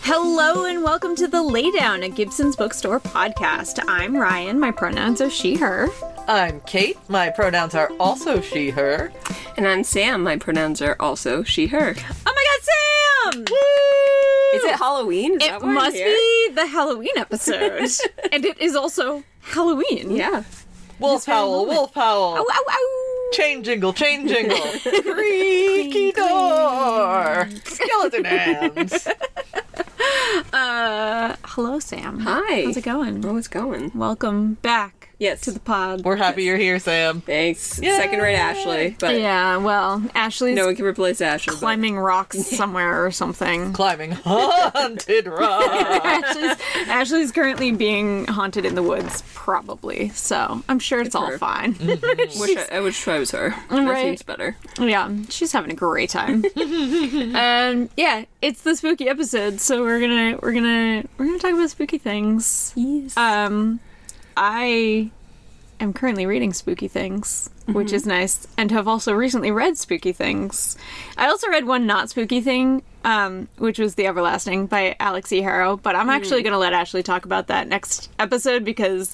Hello and welcome to The Laydown, a Gibson's Bookstore podcast. I'm Ryan. My pronouns are she, her. I'm Kate. My pronouns are also she, her. And I'm Sam. My pronouns are also she, her. Oh my god, Sam! Woo! Is it Halloween? Is It must be the Halloween episode. And it is also Halloween. Yeah. Wolf howl, wolf howl. Ow, ow, ow. Chain jingle, creaky door. Skeleton hands. Hello, Sam. Hi. How's it going? Oh, it's going. Welcome back. Yes. To the pod. We're happy you're here, Sam. Thanks. Yay. Second rate Ashley. But Yeah, well, Ashley's no one can replace Ashley. climbing rocks somewhere or something. Climbing haunted rock. Ashley's currently being haunted in the woods, probably. So I'm sure it's all her. fine. I wish I was her. That Right. seems better. Yeah, she's having a great time. Yeah, it's the spooky episode, so we're gonna talk about spooky things. Yes. I am currently reading Spooky Things, which is nice, and have also recently read Spooky Things. I also read one not spooky thing, which was The Everlasting by Alex E. Harrow, but I'm actually going to let Ashley talk about that next episode because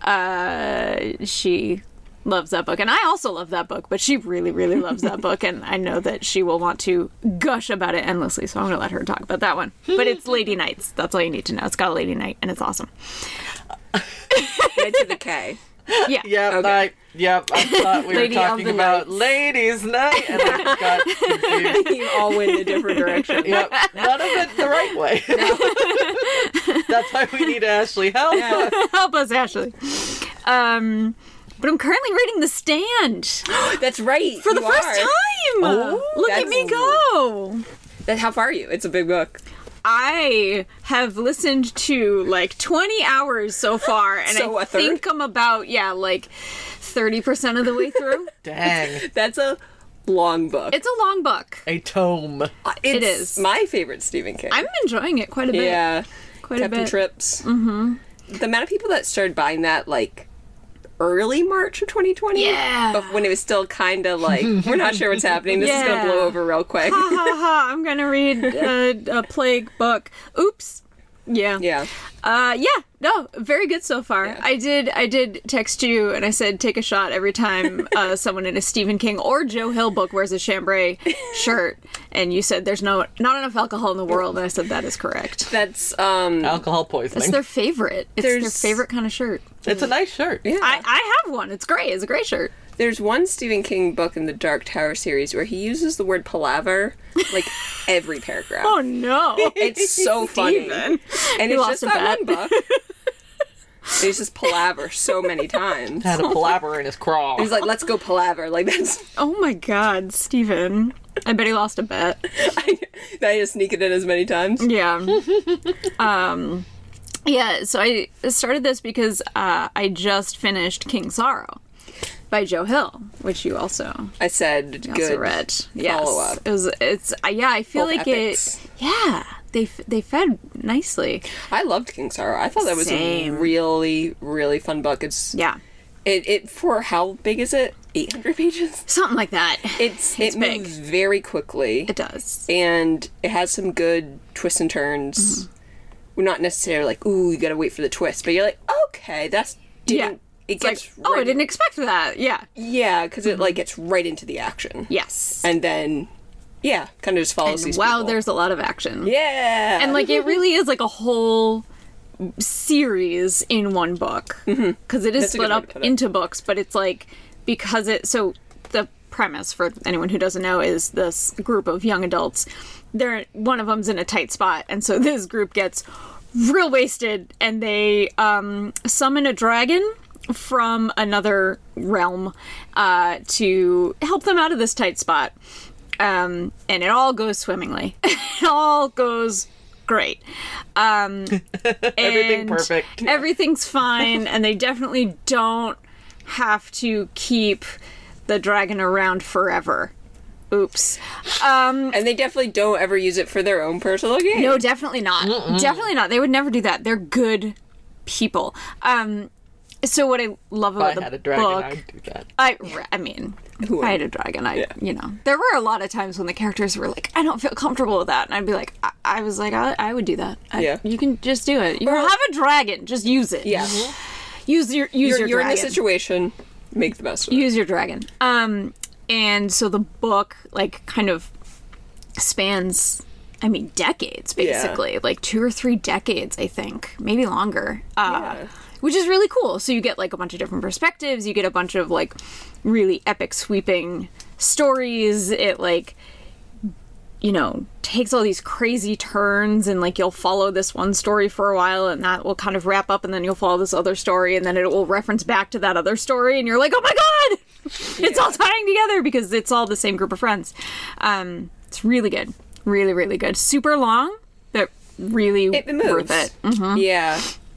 she loves that book, and I also love that book, but she really, really loves that book, and I know that she will want to gush about it endlessly, so I'm going to let her talk about that one. But it's Lady Knights. That's all you need to know. It's got a Lady Knight, and it's awesome. Head to the K. Yeah. Yep, Okay. I thought we were Lady of talking the about Knights. Ladies' Night, and I got confused. You all went in a different direction. Yep, none of it the right way. That's why we need Ashley help. Yeah. Help us, Ashley. But I'm currently reading The Stand That's right. for the you first are. time. Look at that's me go. How far are you? It's a big book. I have listened to like 20 hours so far, and So I a third? think I'm about, 30% of the way through. Dang, That's a long book. It's a long book. a tome. It's is. my favorite Stephen King. I'm enjoying it quite a bit. Yeah. Quite Captain a bit. Trips. Mm-hmm. The amount of people that started buying that, like, early March of 2020. Yeah. But when it was still kind of like, we're not sure what's happening. This is going Yeah. to blow over real quick. Ha ha ha, I'm gonna read a plague book. Oops. Yeah. Yeah. No, very good so far. Yeah. I did text you and I said take a shot every time someone in a Stephen King or Joe Hill book wears a chambray shirt, and you said there's not enough alcohol in the world, and I said that is correct. That's, Alcohol poisoning. That's their favorite. It's their There's- favorite kind of shirt. It's a nice shirt. yeah. I have one. It's great. It's a great shirt. There's one Stephen King book in the Dark Tower series where he uses the word palaver, like, every paragraph. Oh no. It's so funny. Steven. And You it's lost just a that bet. one book. It's just palaver so many times. Had a palaver in his craw. He's like, let's go palaver. Like, that's... Oh my god, Steven. I bet he lost a bet. I just sneak it in as many times. Yeah. Yeah, so I started this because I just finished King Sorrow by Joe Hill, which you also I said, good. also read. Yes. follow-up. I feel Both like epics. they fed nicely. I loved King Sorrow. I thought that was Same. a really, really fun book. It's Yeah. it for how big is it? 800 pages? Something like that. It big. moves very quickly. It does. And it has some good twists and turns. We're not necessarily like, ooh, you gotta wait for the twist, but you're like, okay, that's didn't it It's like, gets oh, I right, didn't expect that. Yeah. yeah, because it like gets right into the action. Yes. And then kind of just follows these wow, people. there's a lot of action. Yeah. And like it really is like a whole series in one book because it is That's a good split way up to put it. into books, but it's like because it so the premise for anyone who doesn't know is this group of young adults, one of them's in a tight spot, and so this group gets real wasted and they summon a dragon from another realm to help them out of this tight spot, and it all goes swimmingly. It all goes great. Everything And perfect. Everything's fine, and they definitely don't have to keep the dragon around forever. Oops. And they definitely don't ever use it for their own personal gain. No, definitely not. Definitely not. They would never do that. They're good people. So what I love If about I the had a dragon, book, I'd do that. I mean, if I had a dragon, there were a lot of times when the characters were like, I don't feel comfortable with that, and I'd be like, I was like, I would do that. You can just do it. You have a dragon, just use it. Yeah. Use your You're dragon. in a situation, make the best of it. Use your dragon. And so the book, like, kind of spans, I mean, decades, basically. Like 2 or 3 decades, I think. Maybe longer. Which is really cool. So you get, like, a bunch of different perspectives. You get a bunch of, like, really epic, sweeping stories. It, like, takes all these crazy turns, and, like, you'll follow this one story for a while, and that will kind of wrap up, and then you'll follow this other story, and then it will reference back to that other story, and you're like, oh my god! It's all tying together because it's all the same group of friends. It's really good. Really, really good. Super long, but really It moves. worth it. Mm-hmm. Yeah.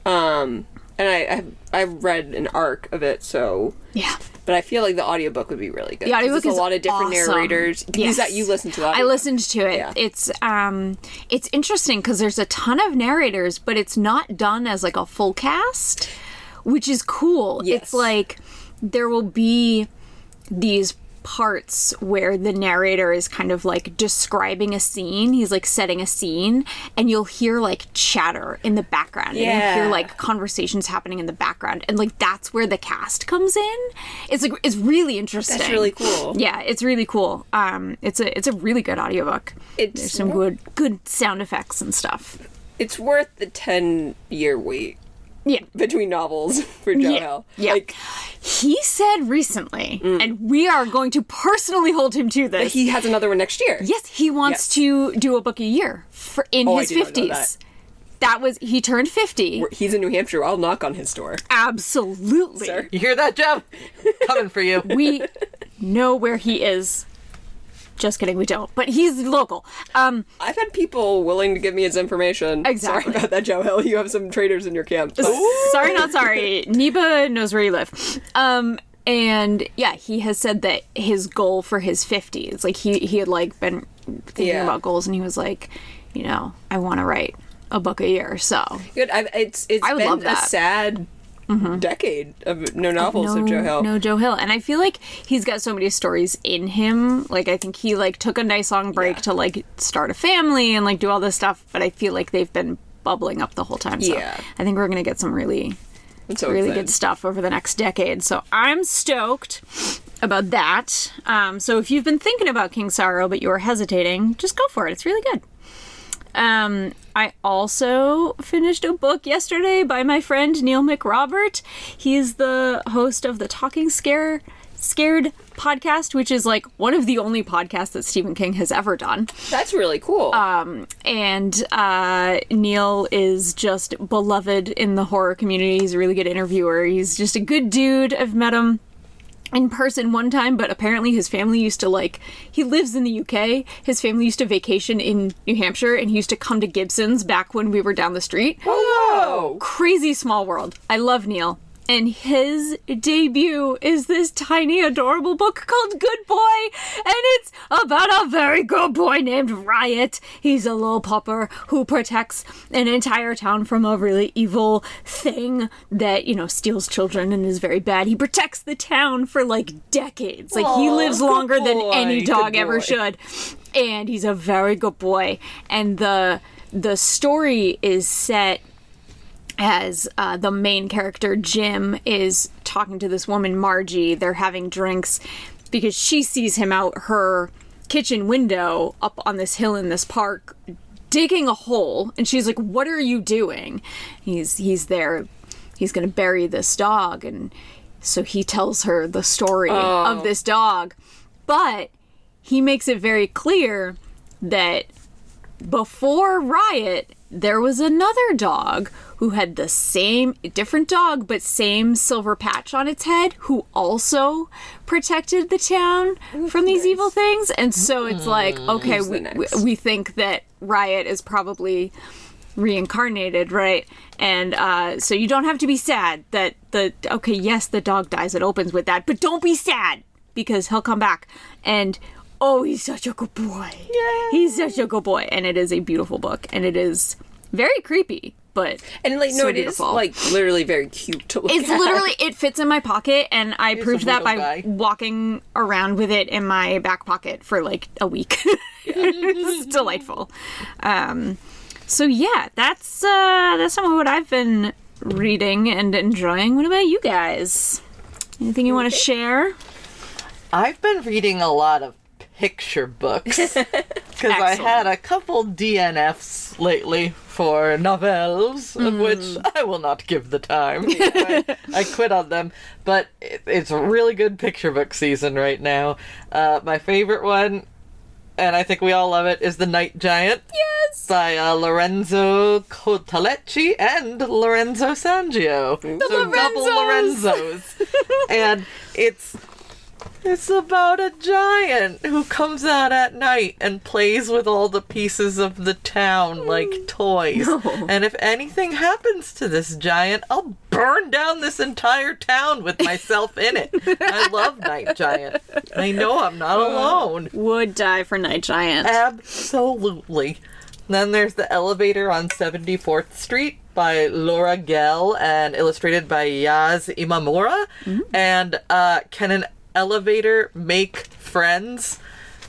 And I read an arc of it, so... Yeah. But I feel like the audiobook would be really good. The audiobook There's is a lot of different awesome. narrators. Yes. You listened to the I audiobook. listened to it. Yeah. It's interesting because there's a ton of narrators, but it's not done as like a full cast, which is cool. Yes. It's like there will be these parts where the narrator is kind of like describing a scene. He's like setting a scene, and you'll hear like chatter in the background. And you'll hear like conversations happening in the background, and like that's where the cast comes in. It's really interesting. That's really cool. Yeah, it's really cool. It's a really good audiobook. There's some good sound effects and stuff. It's worth the 10-year wait. Yeah. Between novels for Joe Hill. Yeah. Like, he said recently, and we are going to personally hold him to this. he has another one next year. Yes, he wants to do a book a year in his I did not know 50s. He turned 50. He's in New Hampshire. I'll knock on his door. Absolutely. Sir. You hear that, Jeff? Coming for you. We know where he is. Just kidding, we don't. But he's local. I've had people willing to give me his information. Exactly. Sorry about that, Joe Hill. You have some traitors in your camp. Sorry, not sorry. Neba knows where you live. And yeah, he has said that his goal for his 50s, like he had like been thinking about goals, and he was like, I want to write a book a year. So Good. It's I would been love that. a sad decade of no novels of Joe Hill. No Joe Hill. And I feel like he's got so many stories in him. Like, I think he like took a nice long break to like start a family and like do all this stuff, but I feel like they've been bubbling up the whole time. So I think we're gonna get some really good stuff over the next decade. So I'm stoked about that. So if you've been thinking about King Sorrow but you're hesitating, just go for it. It's really good. I also finished a book yesterday by my friend Neil McRobert. He's the host of the Talking Scared podcast, which is like one of the only podcasts that Stephen King has ever done. That's really cool. And Neil is just beloved in the horror community. He's a really good interviewer. He's just a good dude. I've met him in person one time, but apparently his family used to he lives in the UK. His family used to vacation in New Hampshire, and he used to come to Gibson's back when we were down the street. Oh, crazy small world. I love Neil. And his debut is this tiny, adorable book called Good Boy. And it's about a very good boy named Riot. He's a little pupper who protects an entire town from a really evil thing that, steals children and is very bad. He protects the town for decades. He lives longer than any dog ever should. And he's a very good boy. And the story is set as the main character, Jim, is talking to this woman, Margie. They're having drinks because she sees him out her kitchen window up on this hill in this park digging a hole. And she's like, what are you doing? He's there. He's going to bury this dog. And so he tells her the story of this dog. But he makes it very clear that before Riot, there was another dog who had the same, different dog, but same silver patch on its head, who also protected the town from these evil things. And so it's like, okay, we think that Riot is probably reincarnated, right? And so you don't have to be sad that the dog dies. It opens with that, but don't be sad because he'll come back. And he's such a good boy. Yay. He's such a good boy. And it is a beautiful book, and it is Very creepy, but And like, no, so it is beautiful. like literally very cute to look It's at. literally, it fits in my pocket, and I He's a proved that by little guy. walking around with it in my back pocket for like a week. It's delightful. So yeah, that's some of what I've been reading and enjoying. What about you guys? Anything you want to share? I've been reading a lot of picture books because I had a couple DNFs lately for novels, of which I will not give the time. I quit on them, but it's a really good picture book season right now. My favorite one, and I think we all love it, is The Night Giant. Yes! By Lorenzo Cotalecci and Lorenzo Sangio. So double Lorenzos. And it's about a giant who comes out at night and plays with all the pieces of the town like toys. No. And if anything happens to this giant, I'll burn down this entire town with myself in it. I love Night Giant. I know I'm not alone. Would die for Night Giant. Absolutely. Then there's The Elevator on 74th Street by Laura Gell and illustrated by Yaz Imamura. And can an elevator make friends?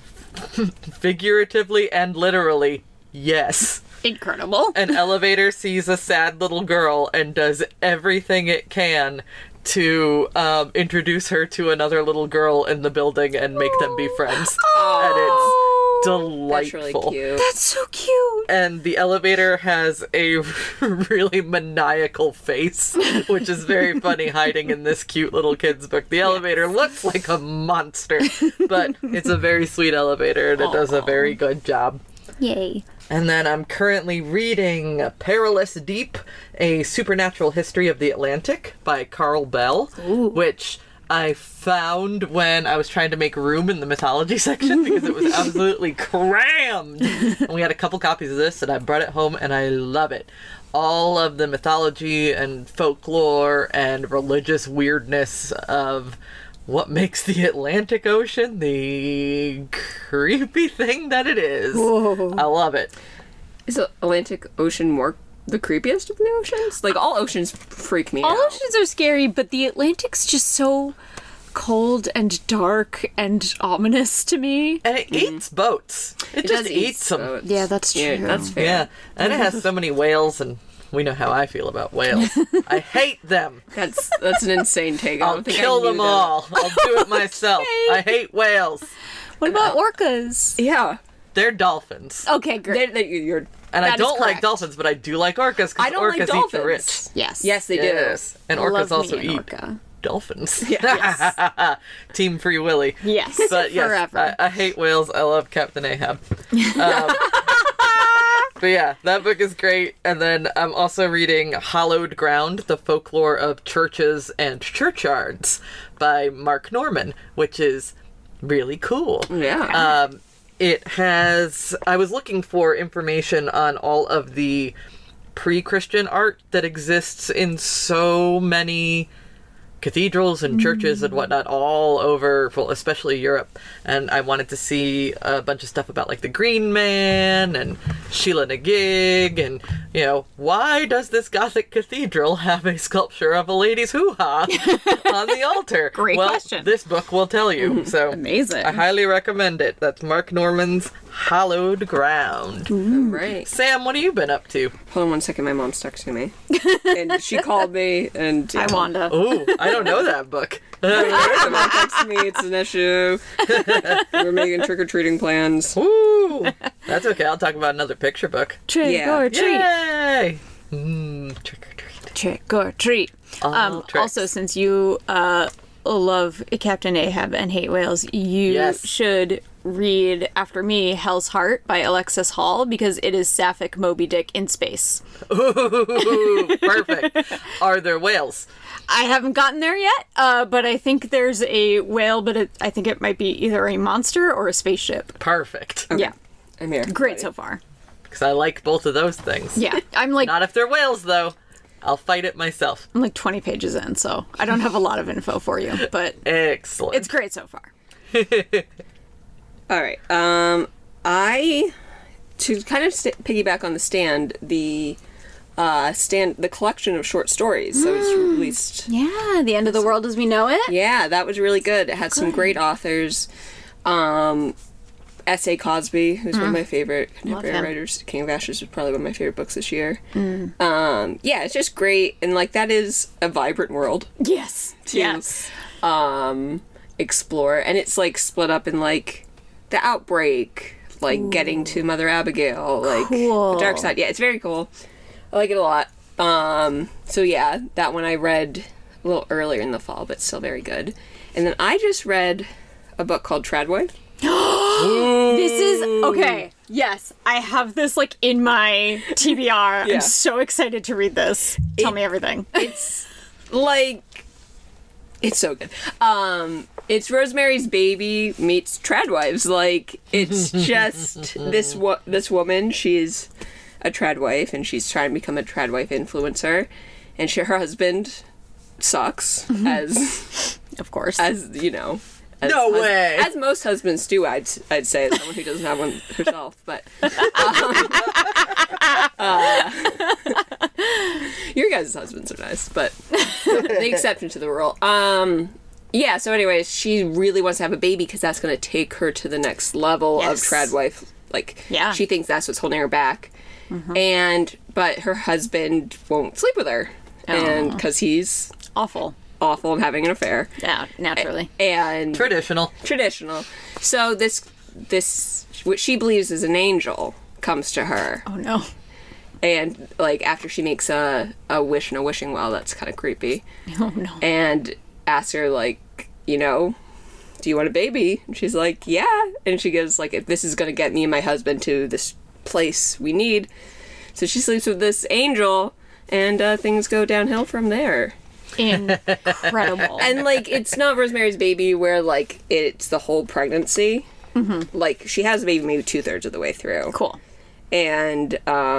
Figuratively and literally, yes. Incredible. An elevator sees a sad little girl and does everything it can to introduce her to another little girl in the building and make them be friends. And it's delightful. That's really cute. That's so cute. And the elevator has a really maniacal face, which is very funny hiding in this cute little kid's book. The elevator looks like a monster, but it's a very sweet elevator and it does a very good job. Yay. And then I'm currently reading Perilous Deep, A Supernatural History of the Atlantic by Carl Bell, which I found when I was trying to make room in the mythology section because it was absolutely crammed. And we had a couple copies of this and I brought it home and I love it. All of the mythology and folklore and religious weirdness of what makes the Atlantic Ocean the creepy thing that it is. Whoa. I love it. Is the Atlantic Ocean more the creepiest of the oceans? Like, all oceans freak me out. All oceans are scary, but the Atlantic's just so cold and dark and ominous to me. And it eats boats. It just does eat eats them. boats. Yeah, that's true. Yeah, that's fair. Yeah, and it has so many whales, and we know how I feel about whales. I hate them. That's an insane take. I I'll don't think kill I knew them that. all. I'll do it myself. Okay. I hate whales. What about orcas? Yeah. They're dolphins. Okay, great. You're And I that is don't like correct. dolphins, but I do like orcas I because don't orcas like eat the rich. dolphins. Yes. Yes, they Yes. And orcas Love me also an eat orca. dolphins. Yes. Team Free Willy. Yes. But yes, Forever. I hate whales. I love Captain Ahab. But yeah, that book is great. And then I'm also reading Hallowed Ground, The Folklore of Churches and Churchyards by Mark Norman, which is really cool. Yeah. It has... I was looking for information on all of the pre-Christian art that exists in so many cathedrals and churches and whatnot all over, well, especially Europe. And I wanted to see a bunch of stuff about, like, the Green Man and Sheila na Gig and, you know, why does this Gothic cathedral have a sculpture of a lady's hoo-ha on the altar? Great question. This book will tell you. So Amazing. I highly recommend it. That's Mark Norman's Hallowed Ground. Right. Sam, what have you been up to? Hold on one second. My mom's texting me. And she called me and... Hi, Wanda. Oh, I don't know that book. My mom texted me. It's an issue. We're making trick-or-treating plans. Ooh, that's okay. I'll talk about another picture book. Trick Yeah. or treat. Yay! Trick or treat. Trick or treat. All tricks. Also, since you love Captain Ahab and hate whales, you Yes. should read after me Hell's Heart by Alexis Hall because it is Sapphic Moby Dick in space. Ooh, perfect. Are there whales? I haven't gotten there yet, but I think there's a whale, but I think it might be either a monster or a spaceship. Perfect. Yeah, I'm here. great so far. Because I like both of those things. Yeah, I'm like Not if they're whales, though. I'll fight it myself. 20 pages in, so I don't have a lot of info for you, but Excellent. it's great so far. All right. I to kind of piggyback on The Stand, the collection of short stories that was released. Yeah, The End of the World as We Know It. Yeah, that was really good. It had some great authors. S.A. Cosby, who's one of my favorite contemporary writers. King of Ashes was probably one of my favorite books this year. Yeah, it's just great. And, like, that is a vibrant world. Yes. To explore. And it's, like, split up in, like, the outbreak, like, getting to Mother Abigail, like, the dark side. Yeah, it's very cool. I like it a lot. So, yeah, that one I read a little earlier in the fall, but still very good. And then I just read a book called Tradwife. This is okay. Yes, I have this like in my TBR. Yeah. I'm so excited to read this. Tell me everything. It's like it's so good. It's Rosemary's Baby meets Tradwives. Like it's just this woman. She's a tradwife and she's trying to become a tradwife influencer, and her husband sucks as Of course. as you know. No way. As most husbands do, I'd say, as someone who doesn't have one herself. But your guys' husbands are nice, but the exception to the rule. Yeah. So, anyways, she really wants to have a baby because that's going to take her to the next level of tradwife. Like, she thinks that's what's holding her back, but her husband won't sleep with her, and because he's awful and having an affair. Yeah, naturally. And Traditional. So this what she believes is an angel comes to her. Oh no. And like after she makes a wish in a wishing well, that's kind of creepy. Oh no. And asks her like, you know, do you want a baby? And she's like, yeah. And she goes like, if this is going to get me and my husband to this place we need. So she sleeps with this angel and things go downhill from there. Incredible. And like it's not Rosemary's Baby where like it's the whole pregnancy. Like she has the baby maybe 2/3 of the way through. Cool. And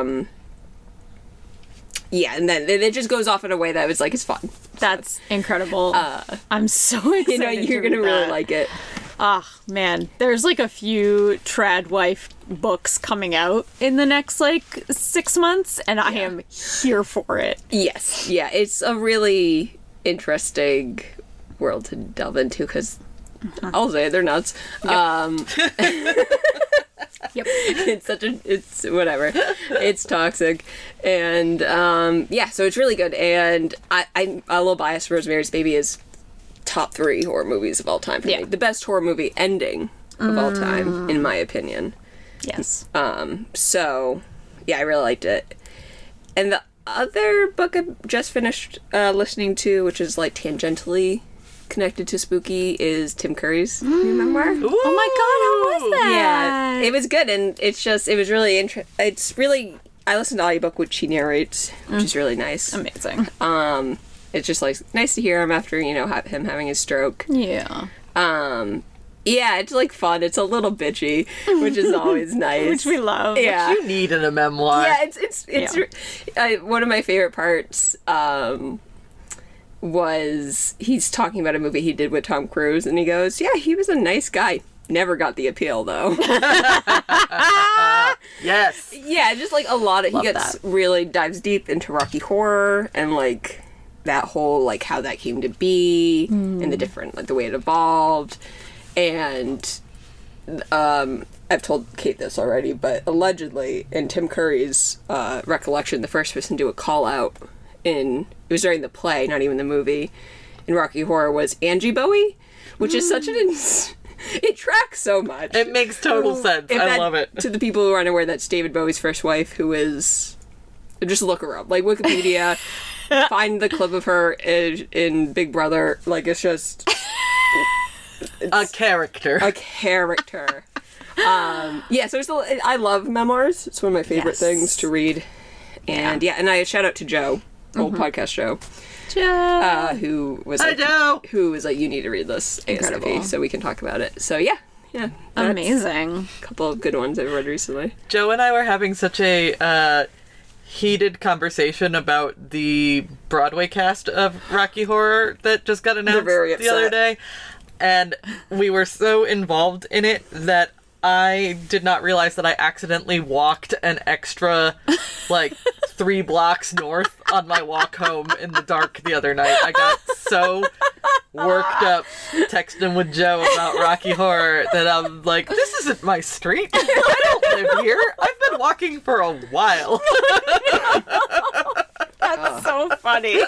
yeah, and then it just goes off in a way that was like it's fun. That's incredible. I'm so excited. You know, you're gonna really like it. Ah, man. There's like a few tradwife books coming out in the next like 6 months, and I am here for it. Yes. Yeah, it's a really interesting world to delve into because I'll say they're nuts. Yep. It's whatever. It's toxic. And so it's really good. And I'm a little biased. Rosemary's Baby is top 3 horror movies of all time for me. The best horror movie ending of all time, in my opinion. Yes. So, yeah, I really liked it. And the other book I just finished listening to, which is like tangentially connected to spooky, is Tim Curry's new memoir. Oh my god, how was that? Yeah, it was good, and it was really it's really, I listened to the audiobook which he narrates, which is really nice. Amazing. It's just like nice to hear him after, you know, him having his stroke. Yeah. Yeah, it's like fun. It's a little bitchy, which is always nice. Which we love. Yeah. You need in a memoir. Yeah, it's one of my favorite parts was he's talking about a movie he did with Tom Cruise, and he goes, yeah, he was a nice guy. Never got the appeal, though. Yes. Yeah, just like a lot of, Love he gets that. really dives deep into Rocky Horror and like that whole, like how that came to be and the different, like the way it evolved. And I've told Kate this already, but allegedly in Tim Curry's recollection, the first person to do a call out it was during the play, not even the movie, in Rocky Horror was Angie Bowie, which is such it tracks so much. It makes total sense. I love it. To the people who are unaware, that's David Bowie's first wife, who is... Just look her up. Like, Wikipedia, find the clip of her in Big Brother. Like, it's just... A character. A character. So I love memoirs. It's one of my favorite things to read. And, and I shout out to Joe, old podcast Joe. Joe. Who was Hi, like, Joe. who was like, you need to read this Incredible. ASAP so we can talk about it. So yeah. That's Amazing. a couple of good ones I've read recently. Joe and I were having such a heated conversation about the Broadway cast of Rocky Horror that just got announced very the other upset. day. And we were so involved in it that I did not realize that I accidentally walked an extra, 3 blocks north on my walk home in the dark the other night. I got so worked up texting with Joe about Rocky Horror that I'm like, this isn't my street. I don't live here. I've been walking for a while. That's so funny.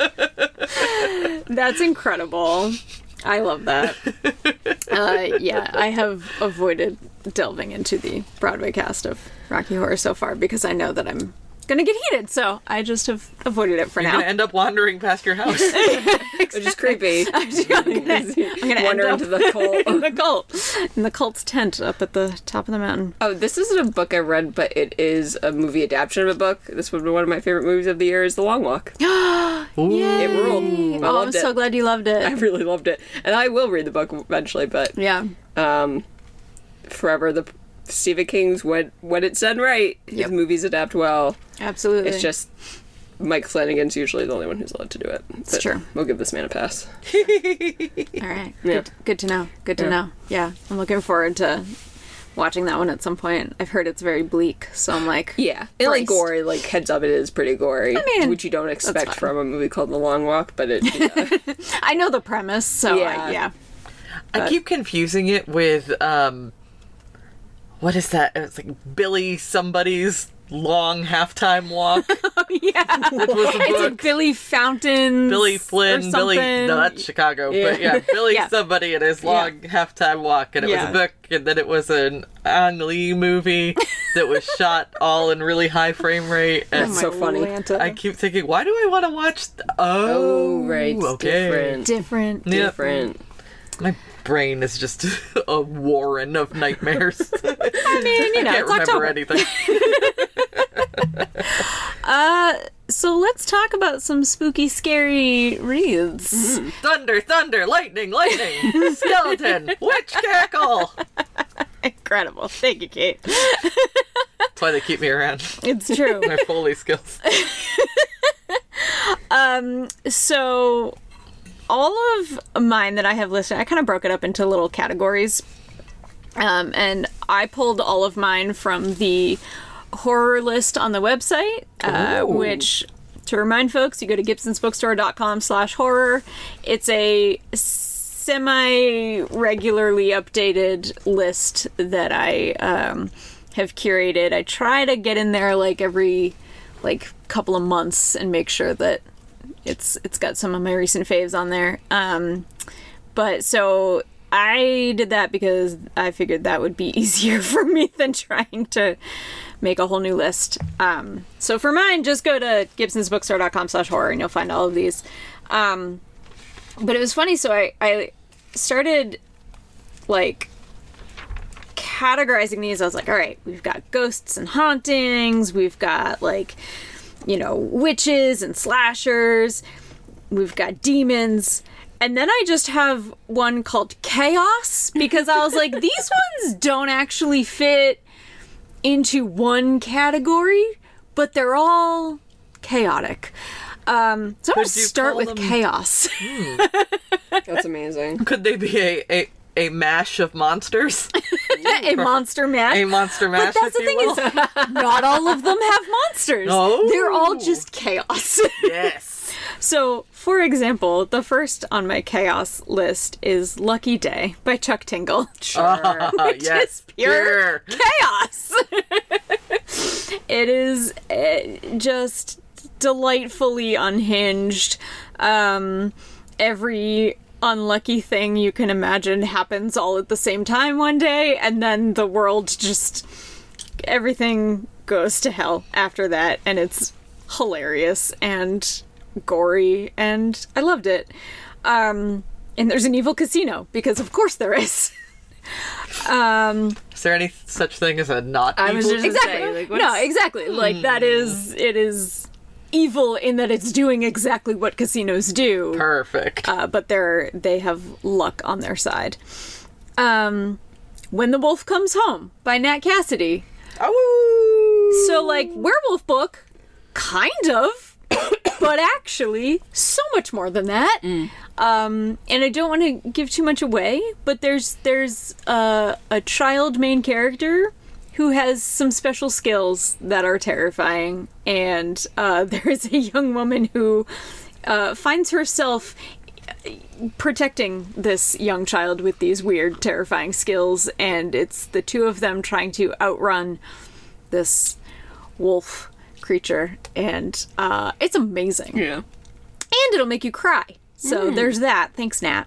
That's incredible. I love that. Yeah, I have avoided delving into the Broadway cast of Rocky Horror so far because I know that I'm gonna get heated, so I just have avoided it for You're now. gonna end up wandering past your house. Which is creepy. I'm gonna Wander end into the cult. in the cult's tent up at the top of the mountain. Oh, this isn't a book I read, but it is a movie adaptation of a book. This would be one of my favorite movies of the year is The Long Walk. Yay! It ruled. I I'm loved so it. glad you loved I it. really loved it. And I will read the book eventually, but Yeah. forever the Stephen King's when it's done right, his Yep. movies adapt well. Absolutely. It's just Mike Flanagan's usually the only one who's allowed to do it. It's true. We'll give this man a pass. All right. Yeah. Good to know. Good to Yeah. know. Yeah. I'm looking forward to watching that one at some point. I've heard it's very bleak, so I'm like, Yeah, and like braced. gory, like heads up, it is pretty gory. I mean, which you don't expect fine. from a movie called The Long Walk, but it. Yeah. I know the premise, so Yeah. yeah. I keep confusing it with, what is that? It's like Billy somebody's long halftime walk. Yeah. Which was a It's book. like Billy Fountains. Billy or Flynn, Billy, something. no, that's Chicago, Yeah. but yeah, Billy Yeah. somebody in his long halftime walk, and it was Yeah. a book, and then it was an Ang Lee movie that was shot all in really high frame rate, and That's so funny. Atlanta. I keep thinking, why do I want to watch? Oh, right. It's okay. different. Different. Yeah. Different. My brain is just a warren of nightmares. I mean, you know, I can't it's remember October. anything. So let's talk about some spooky, scary reads. Thunder, thunder, lightning, lightning, skeleton, witch cackle. Incredible. Thank you, Kate. That's why they keep me around. It's true. My Foley skills. So all of mine that I have listed, I kind of broke it up into little categories. And I pulled all of mine from the horror list on the website, which, to remind folks, you go to gibsonsbookstore.com/horror. It's a semi-regularly updated list that I have curated. I try to get in there every couple of months and make sure that it's got some of my recent faves on there. But so I did that because I figured that would be easier for me than trying to make a whole new list. So for mine, just go to gibsonsbookstore.com/horror and you'll find all of these. But it was funny, so I started categorizing these. I was like, all right, we've got ghosts and hauntings, we've got witches and slashers, we've got demons. And then I just have one called chaos because I was like, these ones don't actually fit into one category, but they're all chaotic. So I'm going to start with chaos. That's amazing. Could they be a mash of monsters? A monster mash. A monster mash, But that's the if you thing will? is, not all of them have monsters. Oh. They're all just chaos. Yes. So, for example, the first on my chaos list is Lucky Day by Chuck Tingle. Which Yes. is pure chaos. It is just delightfully unhinged. Every unlucky thing you can imagine happens all at the same time one day, and then the world just... everything goes to hell after that, and it's hilarious and gory, and I loved it. And there's an evil casino, because of course there is. Is there any such thing as a not I was evil? just Exactly. say, like, No, exactly. It is evil in that it's doing exactly what casinos do. Perfect. But they have luck on their side. When the Wolf Comes Home by Nat Cassidy. Oh. So, werewolf book, kind of. but actually, so much more than that. And I don't want to give too much away, but there's a child main character who has some special skills that are terrifying, and there's a young woman who finds herself protecting this young child with these weird, terrifying skills, and it's the two of them trying to outrun this wolf creature, and it's amazing. Yeah. And it'll make you cry. So there's that. Thanks, Nat.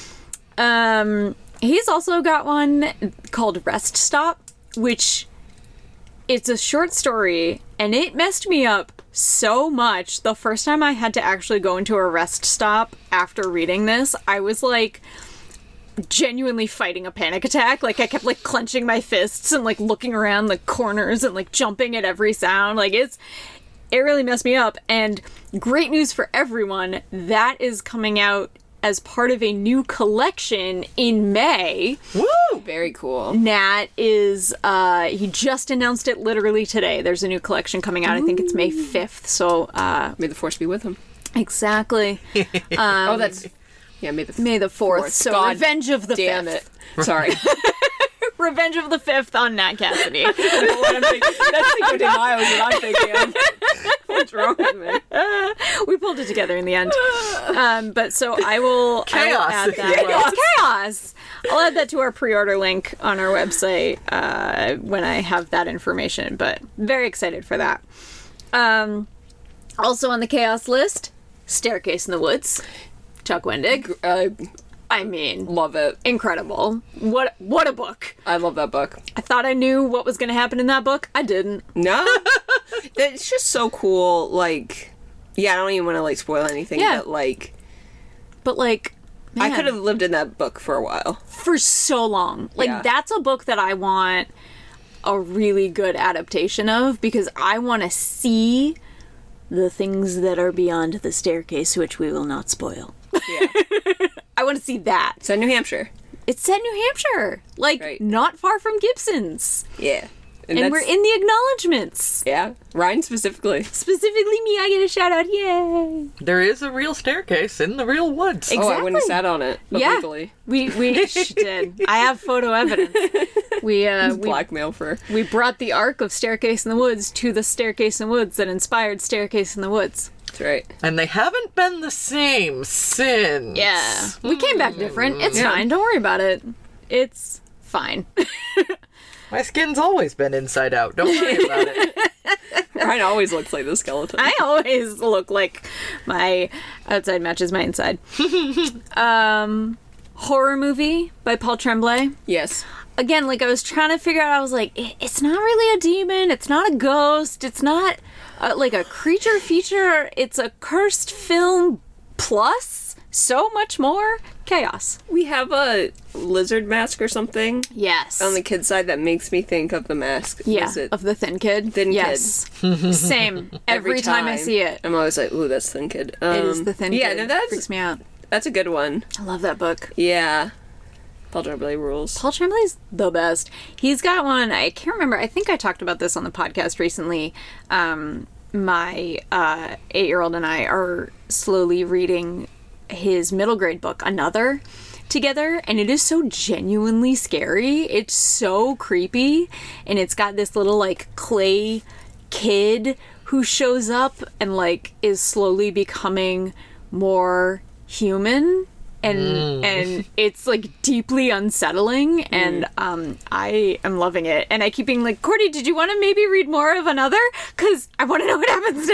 He's also got one called Rest Stop, which it's a short story, and it messed me up so much. The first time I had to actually go into a rest stop after reading this, I was like genuinely fighting a panic attack. Like, I kept like clenching my fists and like looking around the corners and like jumping at every sound. Like, it really messed me up. And great news for everyone, that is coming out as part of a new collection in May. Woo! Very cool. Nat is, he just announced it literally today. There's a new collection coming out. I think it's May 5th. So, May the force be with him. Exactly. Oh, that's... Yeah, May the 4th. So, God Revenge of the damn 5th. it. Sorry. Revenge of the 5th on Nat Cassidy. That's Cinco de Mayo is what I'm thinking. What's wrong with me? We pulled it together in the end. But so I will Chaos. add that. It's chaos. I'll add that to our pre-order link on our website when I have that information. But very excited for that. Also on the chaos list, Staircase in the Woods, Chuck Wendig. I mean, Love it. incredible. What a book. I love that book. I thought I knew what was going to happen in that book. I didn't. No. It's just so cool. Like, yeah, I don't even want to like spoil anything, Yeah. but like, man, I could have lived in that book for a while. for so long. Like, Yeah. that's a book that I want a really good adaptation of, because I want to see the things that are beyond the staircase, which we will not spoil. Yeah. I want to see that. So New Hampshire. It's set in New Hampshire, like Right. not far from Gibson's, Yeah. and that's- we're in the acknowledgements. Yeah. Ryan specifically. Specifically me, I get a shout out. Yay! There is a real staircase in the real woods. Oh, I wouldn't have Exactly. sat on it. But Yeah. legally. We did. I have photo evidence. We Blackmail for... we brought the arc of Staircase in the Woods to the Staircase in the Woods that inspired Staircase in the Woods. That's right. And they haven't been the same since. Yeah. We came back different. It's Yeah. fine. Don't worry about it. It's fine. My skin's always been inside out. Don't worry about it. Ryan always looks like the skeleton. I always look like my outside matches my inside. Horror movie by Paul Tremblay. Yes. Again, like, I was trying to figure out, I was like, it's not really a demon, it's not a ghost, it's not like a creature feature, it's a cursed film plus so much more chaos. We have a lizard mask or something Yes. on the kid's side that makes me think of the mask. yeah, Is it of the Thin Kid. Thin Kid? Yes. Same. Every time I see it. I'm always like, ooh, that's Thin Kid. It is the Thin Yeah, Kid. no, that's freaks me out. a good one. I love that book. Yeah. Paul Tremblay rules. Paul Tremblay's the best. He's got one, I can't remember, I think I talked about this on the podcast recently. My 8-year-old and I are slowly reading his middle grade book, Another, together, and it is so genuinely scary. It's so creepy, and it's got this little, like, clay kid who shows up and, like, is slowly becoming more human. And it's like deeply unsettling, and I am loving it. And I keep being like, Cordy, did you want to maybe read more of Another? Because I want to know what happens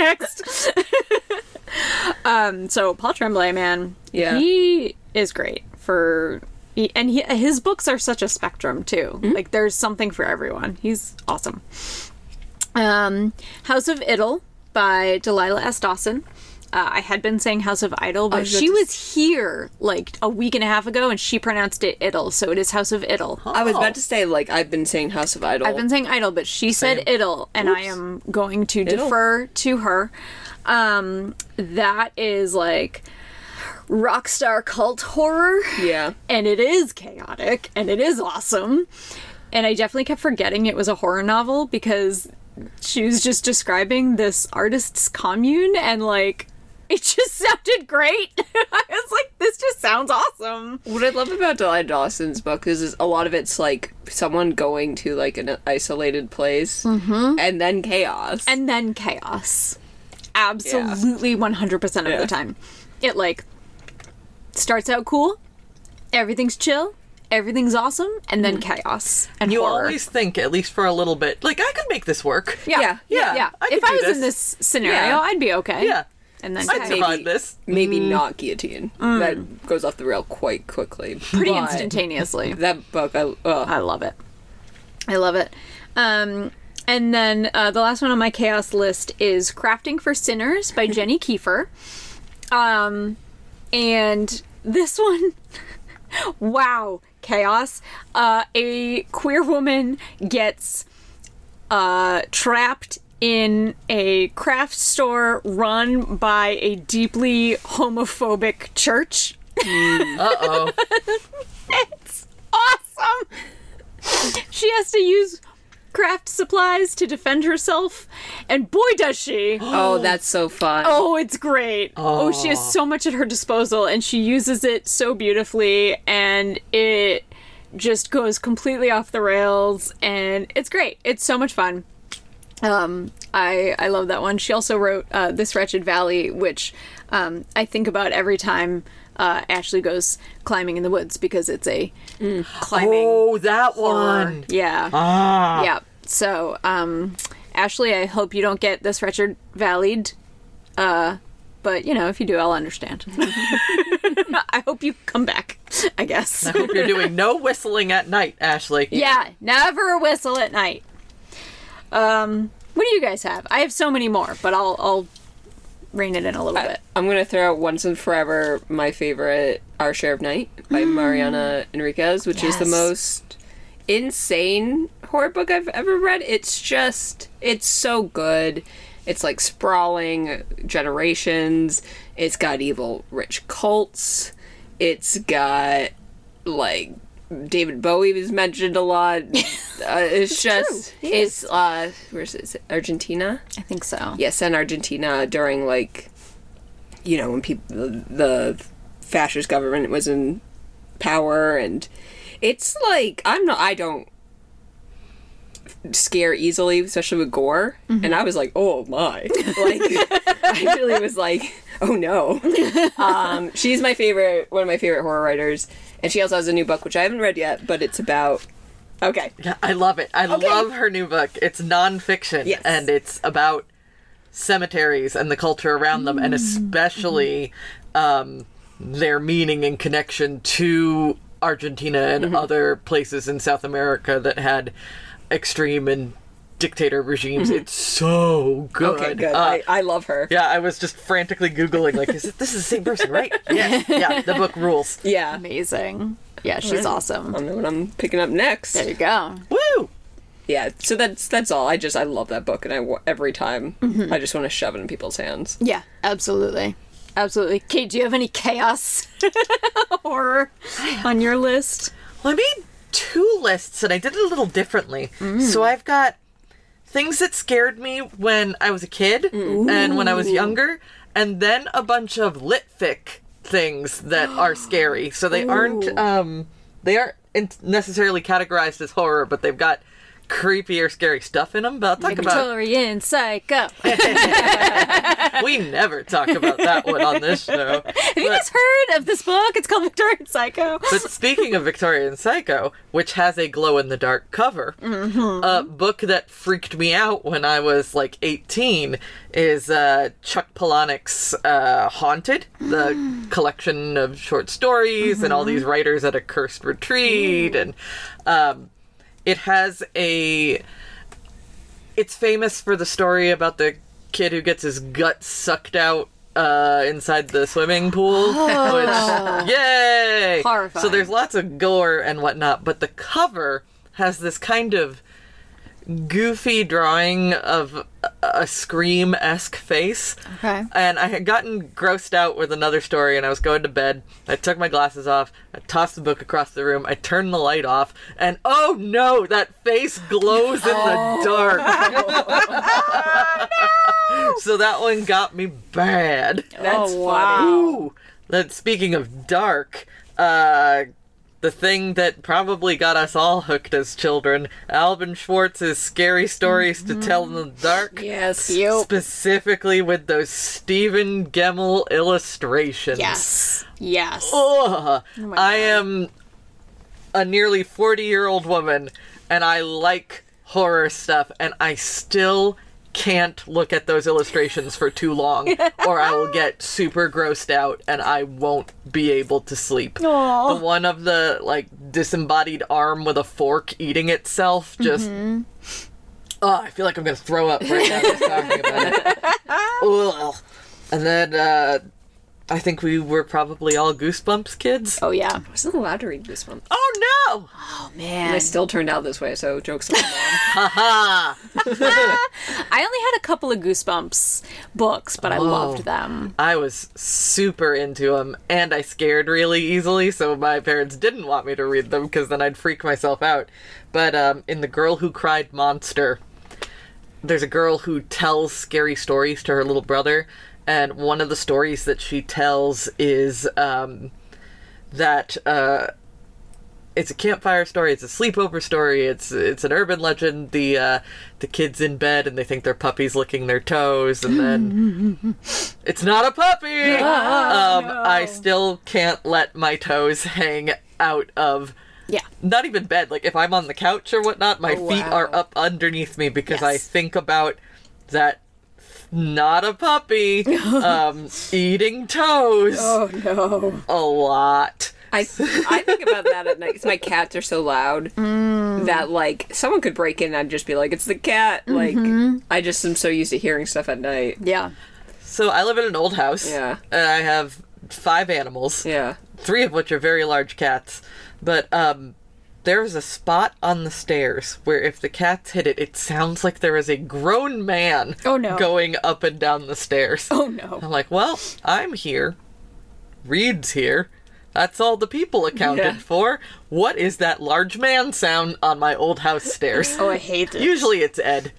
next. So Paul Tremblay, man, Yeah. he is great his books are such a spectrum too. Like, there's something for everyone. He's awesome. House of Idle by Delilah S. Dawson. I had been saying House of Idle, but she was here like a week and a half ago, and she pronounced it Idle, so it is House of Idle. I was about to say, like, I've been saying House of Idol. I've been saying Idle, but she said Idle, and I am going to defer to her. That is like rockstar cult horror. Yeah. And it is chaotic, and it is awesome. And I definitely kept forgetting it was a horror novel, because she was just describing this artist's commune, and like it just sounded great. I was like, this just sounds awesome. What I love about Delia Dawson's book is a lot of it's like someone going to like an isolated place and then chaos. And then chaos. Absolutely 100% of the time. It like starts out cool, everything's chill, everything's awesome, and then chaos and You horror. always think, at least for a little bit, like, I could make this work. Yeah. I If could I do was in this scenario, Yeah. I'd be okay. Yeah. And then I'd chaos. survive this. Maybe not guillotine. That goes off the rail quite quickly. Pretty But instantaneously. That book, I love it. I love it. And then the last one on my chaos list is Crafting for Sinners by Jenny Kiefer. And this one, wow, chaos. A queer woman gets trapped in a craft store run by a deeply homophobic church. Uh-oh. It's awesome. She has to use craft supplies to defend herself, and boy does she. oh, that's so fun. Oh, it's great. Oh, she has so much at her disposal, and she uses it so beautifully, and it just goes completely off the rails, and it's great. It's so much fun. I love that one. She also wrote This Wretched Valley, which I think about every time Ashley goes climbing in the woods, because it's a climbing. Oh, that horror. one. Yeah. Ah. Yeah. So, Ashley, I hope you don't get This Wretched Valleyed. But, you know, if you do, I'll understand. I hope you come back, I guess. I hope you're doing no whistling at night, Ashley. Yeah, never whistle at night. What do you guys have? I have so many more, but I'll rein it in a little bit. I'm gonna throw out once and forever my favorite, Our Share of Night by Mariana Enriquez, which is the Yes. most insane horror book I've ever read. It's so good. It's like sprawling generations. It's got evil rich cults. It's got like David Bowie was mentioned a lot. It's just it's where's it? Argentina? I think so. Yes, in Argentina during like, you know, when people the fascist government was in power, and it's like I don't scare easily, especially with gore, and I was like, oh my, like I really was like, oh no. She's my favorite, one of my favorite horror writers, and she also has a new book which I haven't read yet, but it's about. Okay. Yeah, I love it. I love her new book. It's nonfiction, Yes. and it's about cemeteries and the culture around them, and especially their meaning and connection to Argentina and other places in South America that had extreme and dictator regimes. It's so good. Okay, good. I love her. Yeah, I was just frantically Googling, like, this is the same person, right? Yeah, the book rules. Yeah. Amazing. Yeah, she's awesome. I don't know what I'm picking up next. There you go. Woo! Yeah, so that's all. I love that book, and every time I just want to shove it in people's hands. Yeah, absolutely. Absolutely. Kate, do you have any chaos horror on your list? Well, I made 2 lists, and I did it a little differently. So I've got things that scared me when I was a kid and when I was younger, and then a bunch of lit fic things that are scary. So they aren't necessarily categorized as horror, but they've got creepy or scary stuff in them. But I'll talk about. Victorian Psycho. We never talk about that one on this show. Have you guys heard of this book? It's called Victorian Psycho. But speaking of Victorian Psycho, which has a glow-in-the-dark cover, a book that freaked me out when I was like 18 is Chuck Palahniuk's Haunted, the collection of short stories and all these writers at a cursed retreat. And it has it's famous for the story about the kid who gets his gut sucked out inside the swimming pool, which, yay! Horrifying. So there's lots of gore and whatnot, but the cover has this kind of goofy drawing of a Scream-esque face. Okay. And I had gotten grossed out with another story, and I was going to bed. I took my glasses off. I tossed the book across the room. I turned the light off, and oh no, that face glows in the dark. So that one got me bad. That's wow. funny. Ooh. That, speaking of dark, the thing that probably got us all hooked as children, Alvin Schwartz's Scary Stories to Tell in the Dark. Yes. Cute. Specifically with those Stephen Gemmell illustrations. Yes. Yes. Ugh. my I God. am a nearly 40-year-old woman, and I like horror stuff, and I still can't look at those illustrations for too long, or I will get super grossed out, and I won't be able to sleep. Aw. The one of the, like, disembodied arm with a fork eating itself, just... Oh, I feel like I'm gonna throw up right now just talking about it. Ugh. And then, I think we were probably all Goosebumps kids. Oh, yeah. I wasn't allowed to read Goosebumps. Oh no! Oh, And man. I still turned out this way, so jokes on my mom. Haha! I only had a couple of Goosebumps books, but I loved them. I was super into them, and I scared really easily, so my parents didn't want me to read them, because then I'd freak myself out. But in The Girl Who Cried Monster, there's a girl who tells scary stories to her little brother, and one of the stories that she tells is that it's a campfire story, it's a sleepover story, it's an urban legend. The kid's in bed and they think they're puppies licking their toes, and then it's not a puppy. I still can't let my toes hang out of Yeah. not even bed. Like if I'm on the couch or whatnot, my Oh, feet wow. are up underneath me because I Yes. think about that. Not a puppy eating toes Oh no. a lot. I think about that at night because my cats are so loud that like someone could break in and I'd just be like, it's the cat. Like I just am so used to hearing stuff at night. Yeah. So I live in an old house. Yeah. And I have 5 animals. Yeah. 3 of which are very large cats. But there's a spot on the stairs where if the cats hit it, it sounds like there is a grown man Oh, no. going up and down the stairs. Oh, no. I'm like, well, I'm here. Reed's here. That's all the people accounted Yeah. for. What is that large man sound on my old house stairs? Oh, I hate it. Usually it's Ed.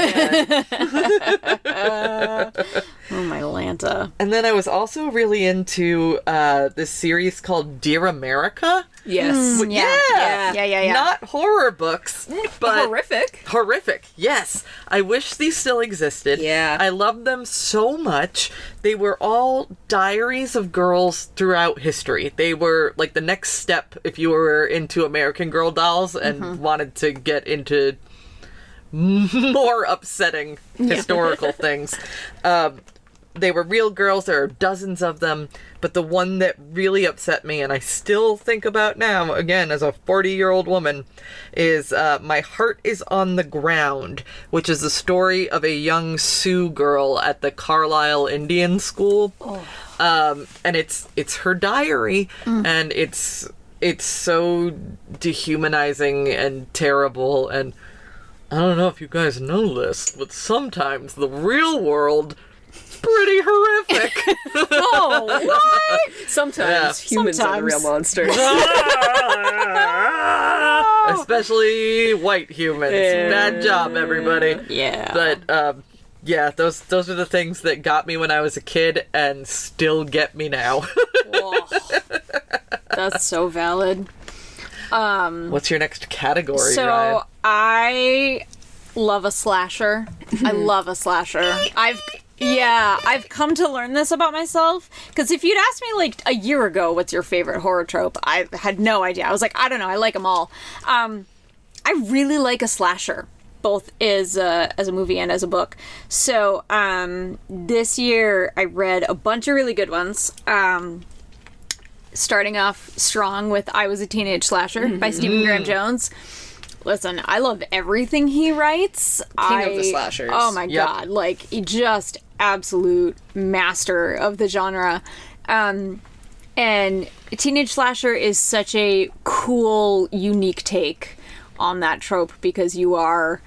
Oh, my Lanta. And then I was also really into this series called Dear America. Yes. Yeah. Not horror books, but Horrific. horrific. Yes. I wish these still existed. Yeah. I loved them so much. They were all diaries of girls throughout history. They were like the next step if you were into American Girl dolls and wanted to get into more upsetting historical things. They were real girls. There are dozens of them. But the one that really upset me, and I still think about now, again, as a 40-year-old woman, is My Heart is on the Ground, which is the story of a young Sioux girl at the Carlisle Indian School. And it's her diary, and it's so dehumanizing and terrible, and I don't know if you guys know this, but sometimes the real world is pretty horrific. Oh, what? Sometimes humans are the real Sometimes. monsters. Especially white humans. Yeah. Bad job, everybody. Yeah. But, yeah, those are the things that got me when I was a kid and still get me now. Whoa. That's so valid. What's your next category, So Ryan? I love a slasher. I love a slasher. I've come to learn this about myself, because if you'd asked me like a year ago what's your favorite horror trope, I had no idea. I was like, I don't know, I like them all. I really like a slasher, both as a movie and as a book. So this year I read a bunch of really good ones. Starting off strong with I Was a Teenage Slasher by Stephen Graham Jones. Listen, I love everything he writes. King of the slashers. Oh my Yep. god, like he just absolute master of the genre. And Teenage Slasher is such a cool, unique take on that trope, because you are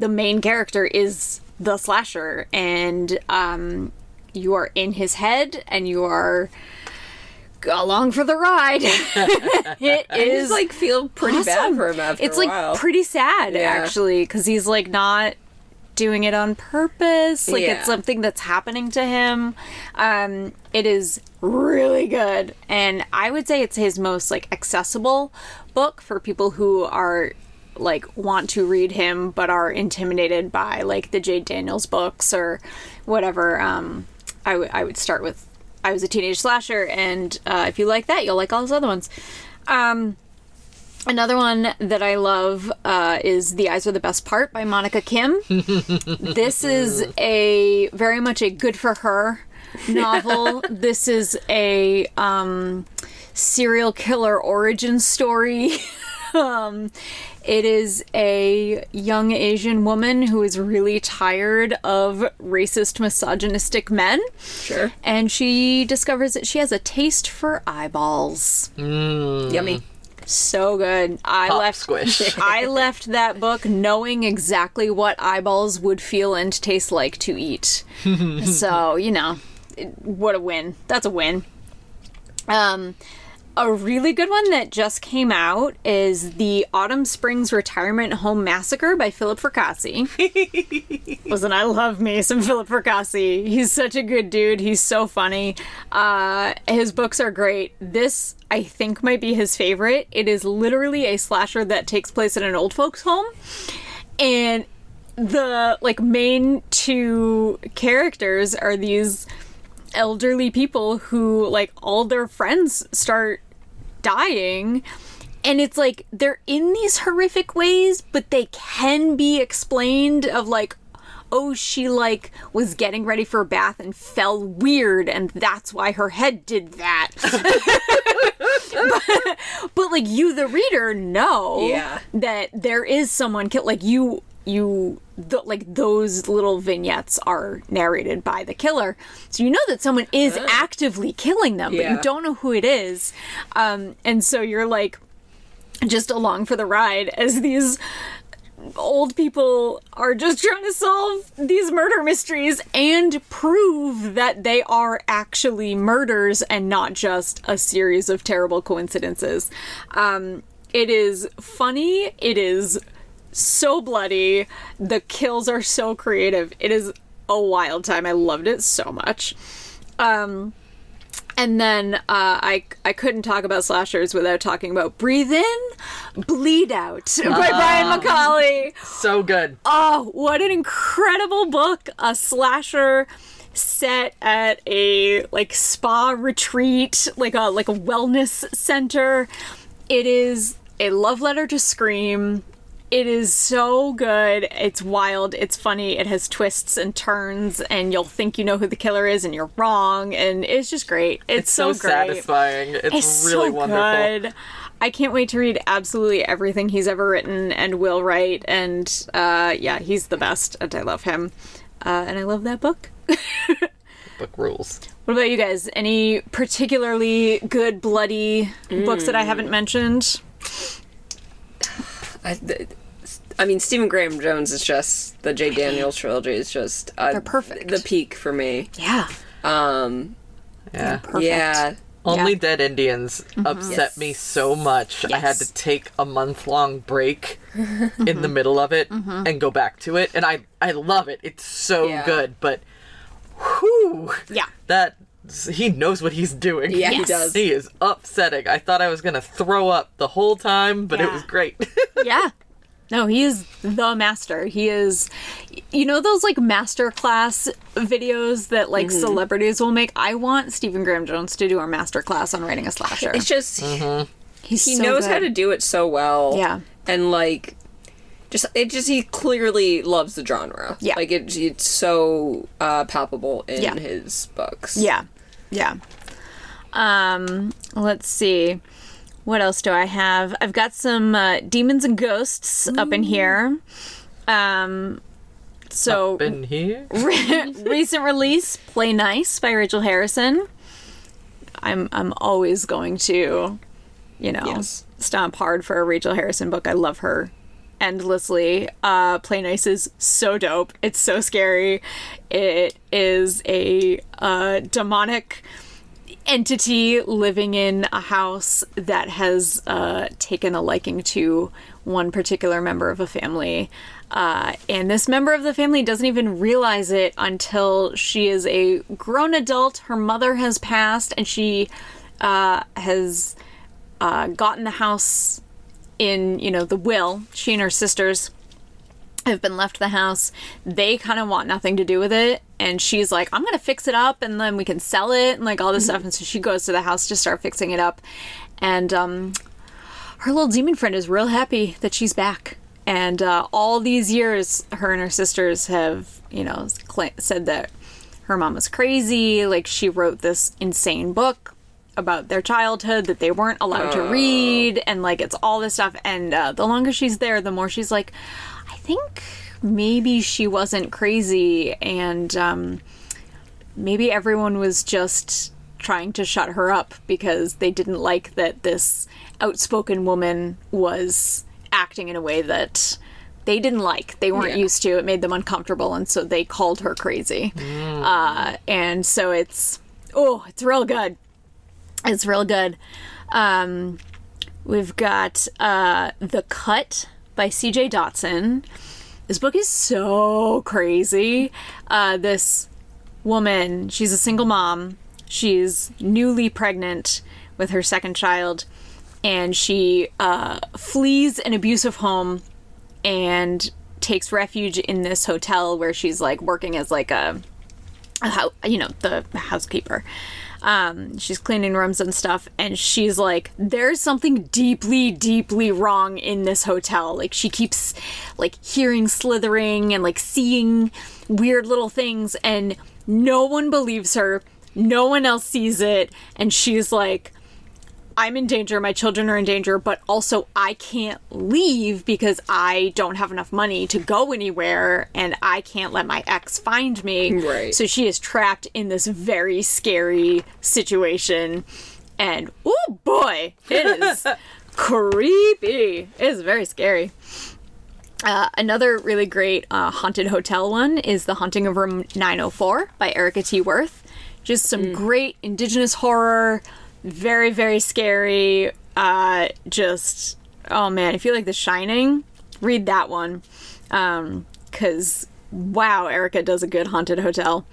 the main character is the slasher, and you are in his head, and you are along for the ride. It is just, like, feel pretty bad for him after it's a while. like pretty sad, Yeah. actually, because he's like not doing it on purpose. Like Yeah. it's something that's happening to him. It is really good, and I would say it's his most like accessible book for people who are like want to read him but are intimidated by like the Jade Daniels books or whatever. I would start with I Was a Teenage Slasher, and if you like that, you'll like all his other ones. Another one that I love is The Eyes Are the Best Part by Monica Kim. This is a very much a good for her novel. This is a serial killer origin story. It is a young Asian woman who is really tired of racist, misogynistic men. Sure. And she discovers that she has a taste for eyeballs. Yummy. So good. Pop squish. I left that book knowing exactly what eyeballs would feel and taste like to eat. So, you know, what a win. That's a win. A really good one that just came out is The Autumn Springs Retirement Home Massacre by Philip Fracassi. Listen, I love me some Philip Fracassi. He's such a good dude. He's so funny. His books are great. This, I think, might be his favorite. It is literally a slasher that takes place in an old folks' home. And the, like, main two characters are these elderly people who, like, all their friends start dying, and it's like they're in these horrific ways, but they can be explained of like, oh, she like was getting ready for a bath and fell weird, and that's why her head did that. but like you, the reader, know that there is someone killed. Like like those little vignettes are narrated by the killer, so you know that someone is actively killing them, but you don't know who it is, and so you're like just along for the ride as these old people are just trying to solve these murder mysteries and prove that they are actually murders and not just a series of terrible coincidences. It is funny. It is so bloody. The kills are so creative. It is a wild time. I loved it so much. And then I couldn't talk about slashers without talking about Breathe In, Bleed Out by Brian McCauley. So good. Oh, what an incredible book. A slasher set at a like spa retreat, like a wellness center. It is a love letter to Scream. It is so good. It's wild. It's funny. It has twists and turns, and you'll think you know who the killer is, and you're wrong. And it's just great. It's so great. Satisfying. It's really so wonderful. Good. I can't wait to read absolutely everything he's ever written and will write. And yeah, he's the best, and I love him. And I love that book. Book rules. What about you guys? Any particularly good, bloody books that I haven't mentioned? I mean, Stephen Graham Jones is just, the Jade Daniels trilogy is just They're perfect. The peak for me. Yeah. Yeah. Perfect. Yeah. Only Yeah. Dead Indians upset me so much. I had to take a month-long break in the middle of it and go back to it. And I love it. It's so good. But, whew. Yeah. He knows what he's doing. Yeah, he does. He is upsetting. I thought I was going to throw up the whole time, but it was great. Yeah. No, he is the master. He is, you know, those like masterclass videos that like celebrities will make. I want Stephen Graham Jones to do our masterclass on writing a slasher. It's just, he so knows good. how to do it so well. Yeah. And like, he clearly loves the genre. Yeah. Like it's so palpable in his books. Yeah. Yeah. Let's see. What else do I have? I've got some Demons and Ghosts up in here. So Up in here? recent release, Play Nice by Rachel Harrison. I'm always going to, you know, stomp hard for a Rachel Harrison book. I love her endlessly. Play Nice is so dope. It's so scary. It is a demonic entity living in a house that has taken a liking to one particular member of a family. And this member of the family doesn't even realize it until she is a grown adult. Her mother has passed, and she has gotten the house in, the will. She and her sisters have been left the house. They kind of want nothing to do with it. And she's like, I'm going to fix it up and then we can sell it and like all this stuff. And so she goes to the house to start fixing it up. And her little demon friend is real happy that she's back. And all these years, her and her sisters have, said that her mom was crazy. Like, she wrote this insane book about their childhood that they weren't allowed to read. And, like, it's all this stuff. And the longer she's there, the more she's like, I think maybe she wasn't crazy. And maybe everyone was just trying to shut her up because they didn't like that this outspoken woman was acting in a way that they didn't like. They weren't used to. It made them uncomfortable, and so they called her crazy. And so it's real good. It's real good. We've got The Cut by C.J. Dotson. This book is so crazy. This woman, she's a single mom. She's newly pregnant with her second child. And she flees an abusive home and takes refuge in this hotel where she's like working as like the housekeeper. She's cleaning rooms and stuff. And she's like, there's something deeply, deeply wrong in this hotel. Like, she keeps like hearing slithering and like seeing weird little things. And no one believes her. No one else sees it. And she's like, I'm in danger, my children are in danger, but also I can't leave because I don't have enough money to go anywhere and I can't let my ex find me. Right. So she is trapped in this very scary situation. And, oh boy, it is creepy. It is very scary. Another really great haunted hotel one is The Haunting of Room 904 by Erica T. Worth. Just some great indigenous horror. Very, very scary. Just, oh man, if you like The Shining, read that one. Because, wow, Erica does a good haunted hotel.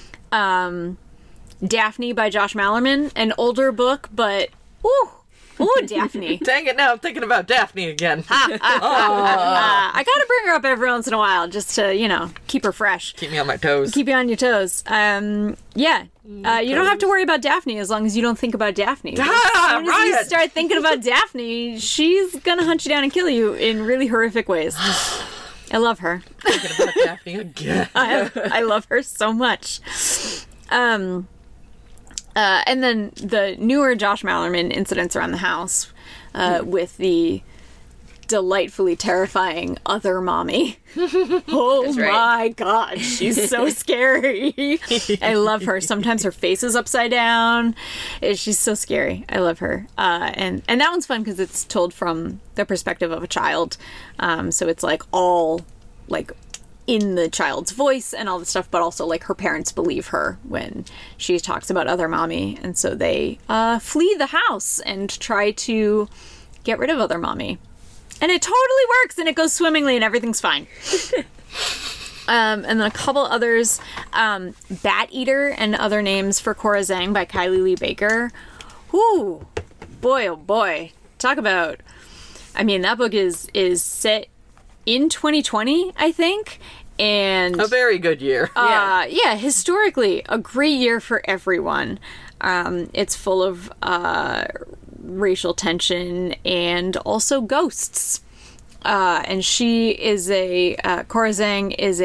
Daphne by Josh Malerman, an older book, but, ooh, Daphne. Dang it, now I'm thinking about Daphne again. I gotta bring her up every once in a while just to, keep her fresh. Keep me on my toes. Keep you on your toes. You don't have to worry about Daphne as long as you don't think about Daphne. As soon as you start thinking about Daphne, she's gonna hunt you down and kill you in really horrific ways. I love her. Thinking about Daphne again. I love her so much. And then the newer Josh Malerman Incidents Around the House with the delightfully terrifying other mommy. Oh my god, she's so scary. I love her. Sometimes her face is upside down. She's so scary. I love her. And that one's fun because it's told from the perspective of a child. So it's like all like in the child's voice and all this stuff, but also like her parents believe her when she talks about other mommy. And so they flee the house and try to get rid of other mommy. And it totally works, and it goes swimmingly, and everything's fine. And then a couple others, Bat Eater and Other Names for Cora Zhang by Kylie Lee Baker. Ooh, boy, oh boy. Talk about, that book is set in 2020, I think, and a very good year. Historically, a great year for everyone. It's full of racial tension and also ghosts. And she is Cora Zhang is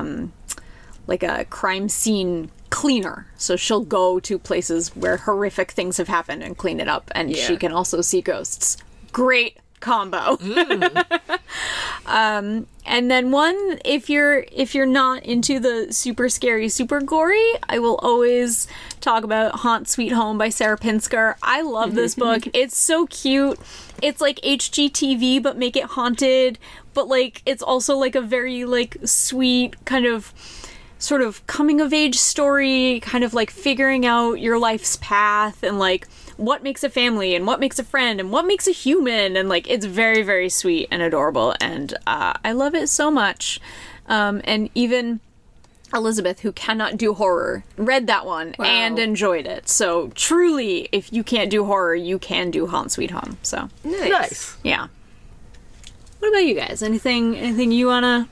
a crime scene cleaner. So she'll go to places where horrific things have happened and clean it up. And she can also see ghosts. Great combo. And then one, if you're not into the super scary, super gory, I will always talk about Haunt Sweet Home by Sarah Pinsker. I love this book. It's so cute. it's like HGTV, but make it haunted. But, like, it's also, like, a very, like, sweet kind of sort of coming of age story, kind of like figuring out your life's path and like what makes a family and what makes a friend and what makes a human, and like it's very, very sweet and adorable, and I love it so much. And even Elizabeth, who cannot do horror, read that one and enjoyed it. So truly, if you can't do horror, you can do Haunt Sweet Home. So Nice. yeah. What about you guys? Anything you wanna?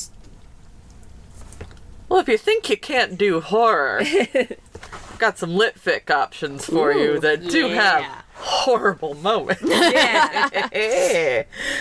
Well, if you think you can't do horror, I've got some lit fic options for you that do have horrible moments. Yeah.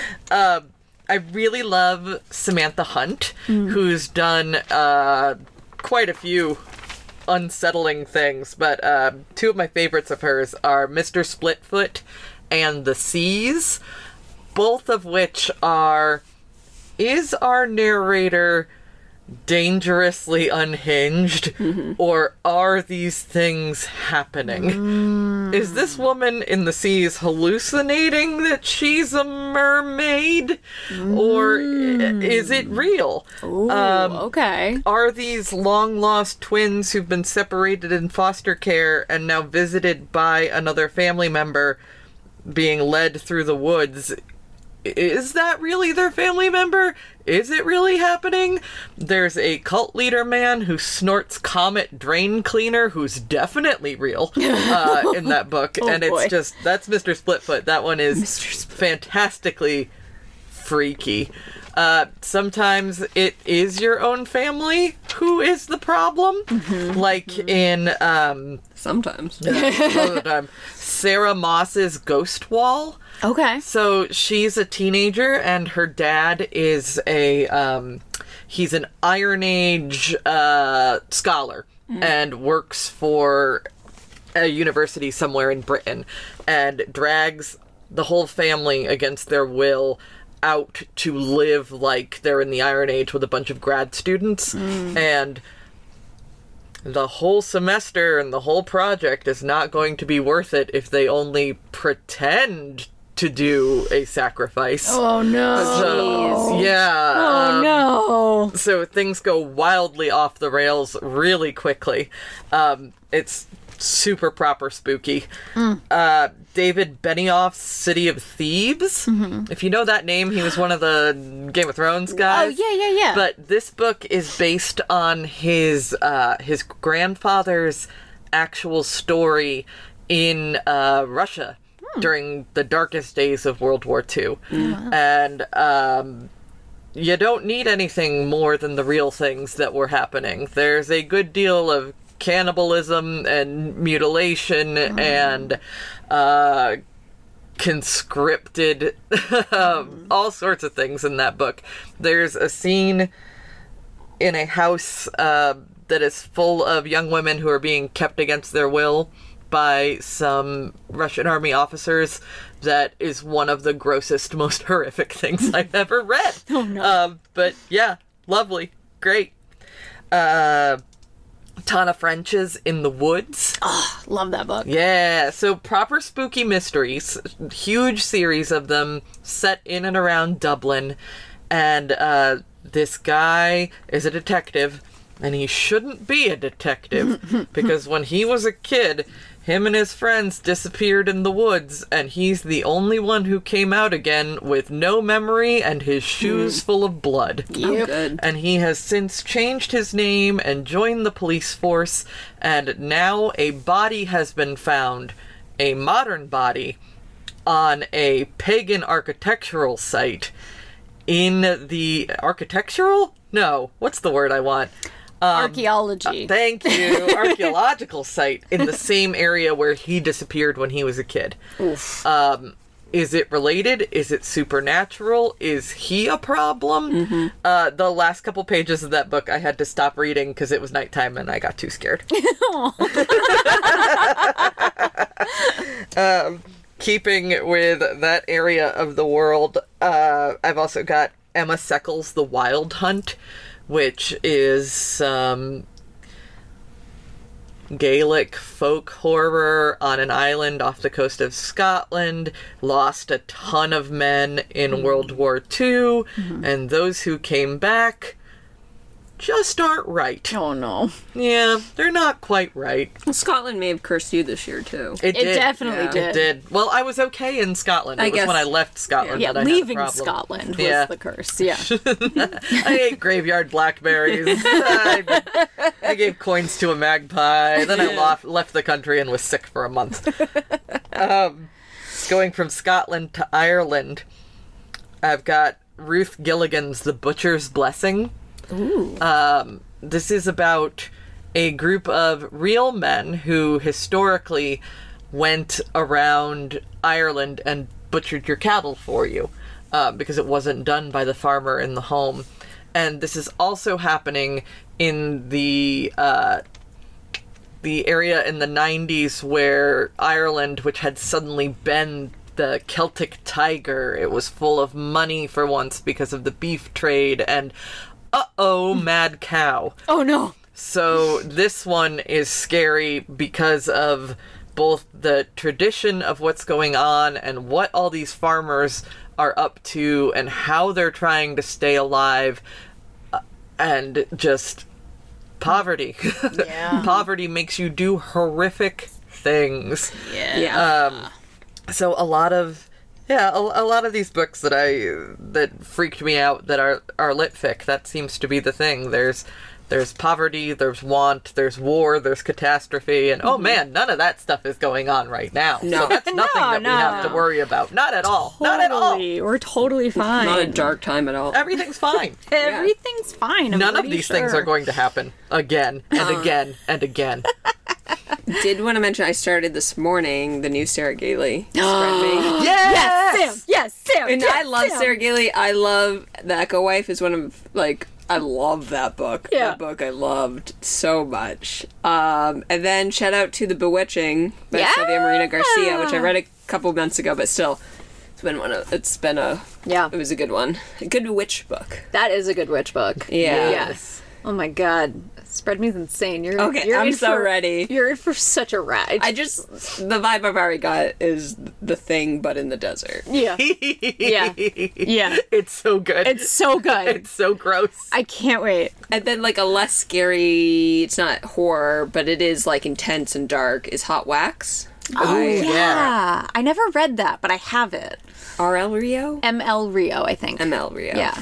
I really love Samantha Hunt, who's done quite a few unsettling things, but two of my favorites of hers are Mr. Splitfoot and The Seas, both of which are, is our narrator dangerously unhinged, or are these things happening? Is this woman in the seas hallucinating that she's a mermaid, or is it real? Okay. Are these long lost twins who've been separated in foster care and now visited by another family member being led through the woods? Is that really their family member? Is it really happening? There's a cult leader man who snorts Comet drain cleaner who's definitely real in that book. And it's just, that's Mr. Splitfoot. That one is fantastically freaky. Sometimes it is your own family who is the problem. Like in... Sometimes. most of the time. Sarah Moss's Ghost Wall. Okay. So she's a teenager, and her dad is he's an Iron Age scholar and works for a university somewhere in Britain, and drags the whole family against their will out to live like they're in the Iron Age with a bunch of grad students, and the whole semester and the whole project is not going to be worth it if they only pretend to do a sacrifice. Oh no. So, yeah. Oh no. So things go wildly off the rails really quickly. It's super proper spooky. David Benioff's City of Thieves. If you know that name, he was one of the Game of Thrones guys. Oh, yeah. But this book is based on his grandfather's actual story in Russia during the darkest days of World War II. And you don't need anything more than the real things that were happening. There's a good deal of cannibalism and mutilation and conscripted all sorts of things in that book. There's a scene in a house that is full of young women who are being kept against their will by some Russian army officers that is one of the grossest, most horrific things I've ever read. Oh no. But yeah, lovely. Great. Tana French's In the Woods. Oh, love that book. Yeah, so proper spooky mysteries, huge series of them set in and around Dublin, and this guy is a detective, and he shouldn't be a detective, because when he was a kid, him and his friends disappeared in the woods, and he's the only one who came out again with no memory and his shoes full of blood. Oh, good. And he has since changed his name and joined the police force, and now a body has been found, a modern body, on a pagan architectural site in the... Architectural? No, what's the word I want? Archaeology. Thank you. Archaeological site in the same area where he disappeared when he was a kid. Oof. Is it related? Is it supernatural? Is he a problem? The last couple pages of that book I had to stop reading because it was nighttime and I got too scared. Keeping with that area of the world, I've also got Emma Seckles' The Wild Hunt, which is Gaelic folk horror on an island off the coast of Scotland, lost a ton of men in World War II, and those who came back just aren't right. Oh no. Yeah, they're not quite right. Well, Scotland may have cursed you this year too. It did. definitely Yeah. did. It did. Well, I was okay in Scotland. It was guess. when I left Scotland Yeah, that I had a leaving problem. Scotland was Yeah. the curse. Yeah. I ate graveyard blackberries. I gave coins to a magpie. Then I left the country and was sick for a month. Going from Scotland to Ireland, I've got Ruth Gilligan's The Butcher's Blessing. Ooh. This is about a group of real men who historically went around Ireland and butchered your cattle for you because it wasn't done by the farmer in the home. And this is also happening in the area in the 90s where Ireland, which had suddenly been the Celtic Tiger, it was full of money for once because of the beef trade, and mad cow. Oh no. So this one is scary because of both the tradition of what's going on and what all these farmers are up to and how they're trying to stay alive, and just poverty. Yeah. Poverty makes you do horrific things. Yeah. So a lot of these books that freaked me out that are lit fic, that seems to be the thing. There's poverty, there's want, there's war, there's catastrophe, and oh man, none of that stuff is going on right now. No. So that's nothing that we have to worry about. Not at all. Not at all. Totally. We're totally fine. Not a dark time at all. Everything's fine. Everything's fine. I'm None of pretty these things sure. are going to happen again and again and again. Did want to mention I started this morning the new Sarah Gailey spread me. Yes, Sam. Yes, Sam. And yes, I love Sam. Sarah Gailey. I love The Echo Wife is one of, like, I love that book. Yeah. That book I loved so much. And then shout out to The Bewitching by Yeah. Sylvia Marina Garcia, which I read a couple months ago, but still, it was a good one. A good witch book. That is a good witch book. Yeah. Yes. Oh my god. Spread Me's insane. You're Okay, you're I'm in so for- ready. You're in for such a ride. The vibe I've already got is The Thing, but in the desert. yeah. Yeah. Yeah. It's so good. It's so good. It's so gross. I can't wait. And then, like, a less scary, it's not horror, but it is, like, intense and dark, is Hot Wax. Oh yeah. yeah. I never read that, but I have it. R.L. Rio? ML Rio, I think. ML Rio. Yeah.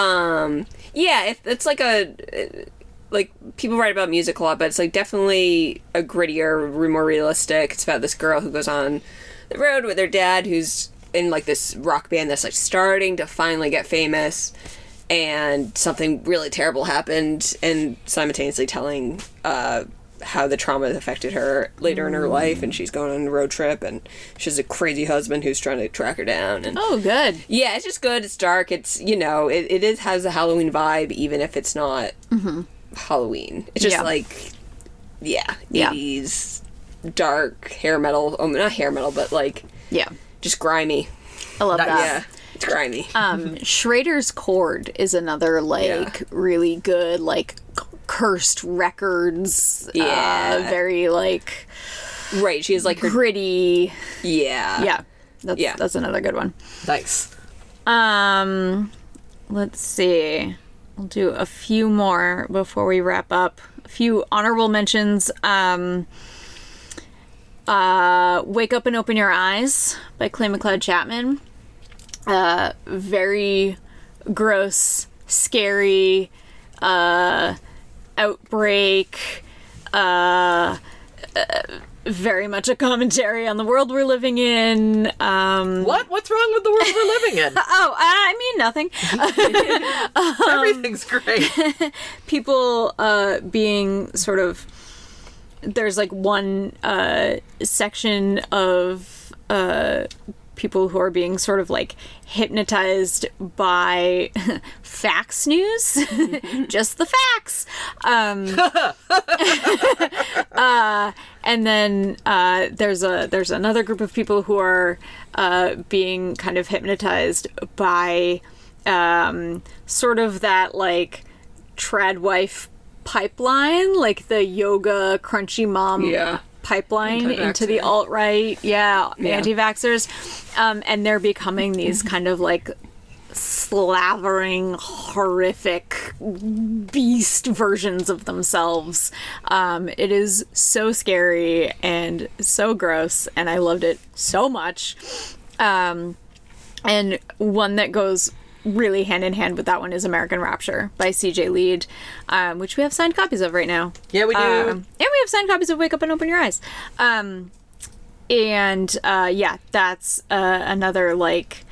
Yeah, it's like like, people write about music a lot, but it's, like, definitely a grittier, more realistic. It's about this girl who goes on the road with her dad, who's in, like, this rock band that's, like, starting to finally get famous, and something really terrible happened, and simultaneously telling how the trauma affected her later in her life, and she's going on a road trip, and she has a crazy husband who's trying to track her down, and Oh, good. yeah, it's just good. It's dark. It's, it has a Halloween vibe, even if it's not Halloween. It's just Yeah. like, yeah, Yeah. 80s dark hair metal. Oh, not hair metal, but like Yeah. just grimy. I love Nice. that. Yeah, it's grimy. Schrader's Chord is another, like, really good, like, cursed records. Yeah. Very, like, Right. She has like her. gritty. Yeah. Yeah. That's, Yeah. that's another good one. Nice. Let's see. We'll do a few more before we wrap up. A few honorable mentions. Wake Up and Open Your Eyes by Clay McLeod Chapman. Very gross, scary, outbreak, very much a commentary on the world we're living in. What? What's wrong with the world we're living in? Oh, I mean nothing. Everything's great. People being sort of, there's like one section of people who are being sort of like hypnotized by fax news, just the facts. And then there's another group of people who are being kind of hypnotized by sort of that like trad wife pipeline, like the yoga crunchy mom pipeline into the alt-right, the anti-vaxxers, and they're becoming these kind of like slavering, horrific beast versions of themselves. It is so scary and so gross, and I loved it so much. And one that goes really hand in hand with that one is American Rapture by CJ Lead, which we have signed copies of right now. Yeah, we do. And we have signed copies of Wake Up and Open Your Eyes. That's another like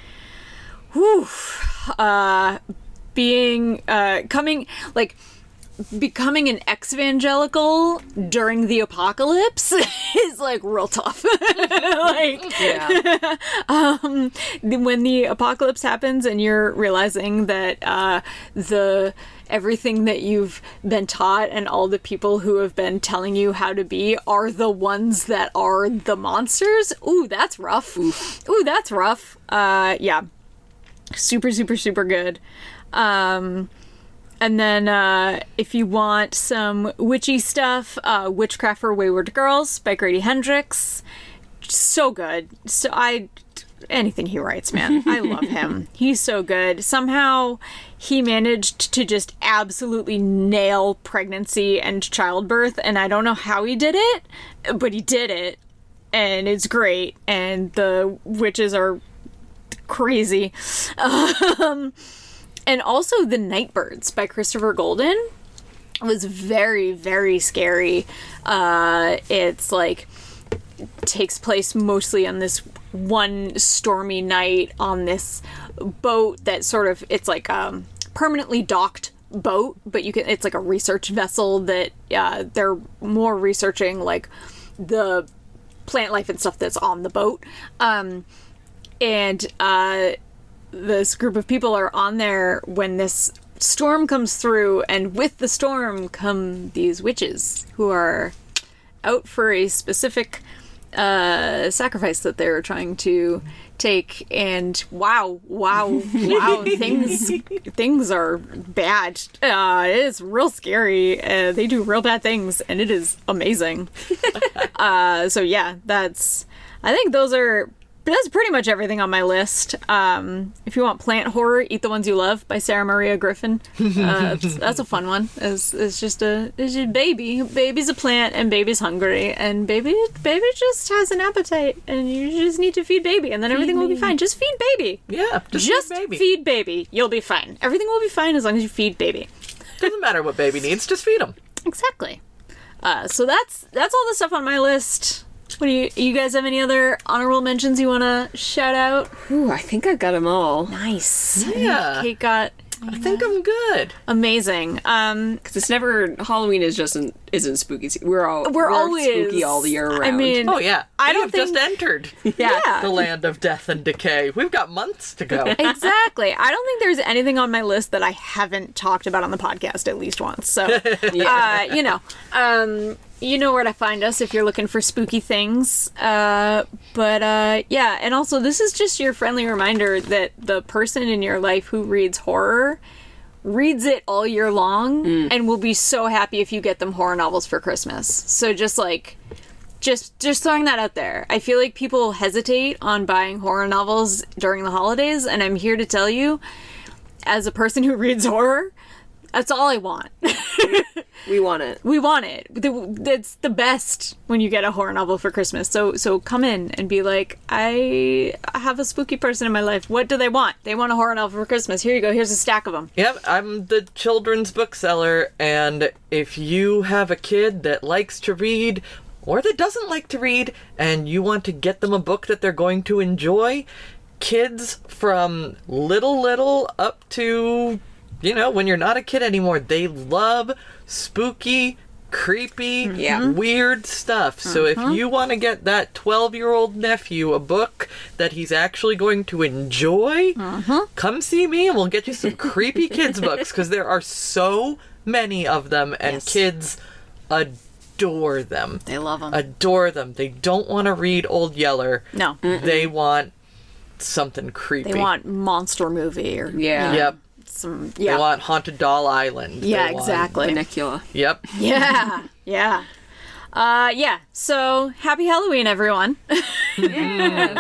becoming an ex-evangelical during the apocalypse is like real tough. When the apocalypse happens and you're realizing that everything that you've been taught and all the people who have been telling you how to be are the ones that are the monsters. Ooh, that's rough. Ooh, that's rough. Super, super, super good. And then if you want some witchy stuff, Witchcraft for Wayward Girls by Grady Hendrix. So good. Anything he writes, man. I love him. He's so good. Somehow he managed to just absolutely nail pregnancy and childbirth, and I don't know how he did it, but he did it, and it's great, and the witches are crazy. And also The Nightbirds by Christopher Golden was very, very scary. It's like takes place mostly on this one stormy night on this boat that sort of, it's like a permanently docked boat, but it's like a research vessel that they're more researching like the plant life and stuff that's on the boat. This group of people are on there when this storm comes through, and with the storm come these witches who are out for a specific sacrifice that they're trying to take, and wow, things are bad. It is real scary. They do real bad things, and it is amazing. I think that's pretty much everything on my list. If you want plant horror, Eat the Ones You Love by Sarah Maria Griffin. That's a fun one. It's just baby. Baby's a plant and baby's hungry, and baby just has an appetite, and you just need to feed baby, and then everything will be fine. Just feed baby. Yeah, just feed baby. Feed baby. You'll be fine. Everything will be fine as long as you feed baby. Doesn't matter what baby needs, just feed them. Exactly. So that's all the stuff on my list. What do you guys have any other honorable mentions you want to shout out? Ooh, I think I got them all. Nice. Yeah. Kate got... I think I'm good. Amazing. Because it's never... Halloween isn't spooky. We're always spooky all the year round. I mean... Oh, yeah. I don't think... just entered the land of death and decay. We've got months to go. Exactly. I don't think there's anything on my list that I haven't talked about on the podcast at least once. So, you know where to find us if you're looking for spooky things. And also this is just your friendly reminder that the person in your life who reads horror reads it all year long and will be so happy if you get them horror novels for Christmas. So just throwing that out there. I feel like people hesitate on buying horror novels during the holidays, and I'm here to tell you, as a person who reads horror, that's all I want. We want it. We want it. That's the best when you get a horror novel for Christmas. So come in and be like, I have a spooky person in my life. What do they want? They want a horror novel for Christmas. Here you go. Here's a stack of them. Yep, I'm the children's bookseller, and if you have a kid that likes to read or that doesn't like to read and you want to get them a book that they're going to enjoy, kids from little up to... when you're not a kid anymore, they love spooky, creepy, weird stuff. So if you want to get that 12-year-old nephew a book that he's actually going to enjoy, come see me and we'll get you some creepy kids books, because there are so many of them, and kids adore them. They love them. Adore them. They don't want to read Old Yeller. No. They want something creepy. They want monster movie or... Yep. some, They want Haunted Doll Island. Yeah, They want- exactly. Vernacular. Yep. Yeah, yeah. Yeah, so happy Halloween, everyone. Happy Halloween!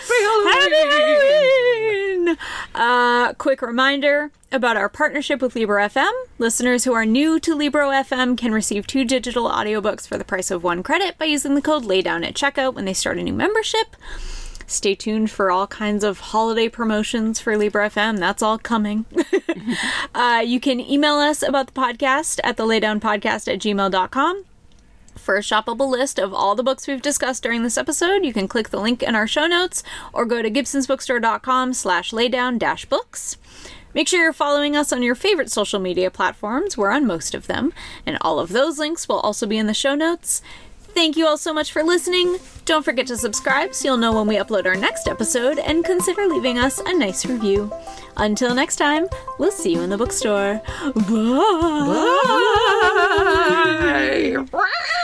Happy Halloween! Quick reminder about our partnership with Libro FM. Listeners who are new to Libro FM can receive 2 digital audiobooks for the price of 1 credit by using the code LAYDOWN at checkout when they start a new membership. Stay tuned for all kinds of holiday promotions for Libro FM. That's all coming. You can email us about the podcast at thelaydownpodcast@gmail.com. For a shoppable list of all the books we've discussed during this episode, you can click the link in our show notes or go to gibsonsbookstore.com/laydown-books. Make sure you're following us on your favorite social media platforms. We're on most of them, and all of those links will also be in the show notes. Thank you all so much for listening. Don't forget to subscribe so you'll know when we upload our next episode, and consider leaving us a nice review. Until next time, we'll see you in the bookstore. Bye! Bye.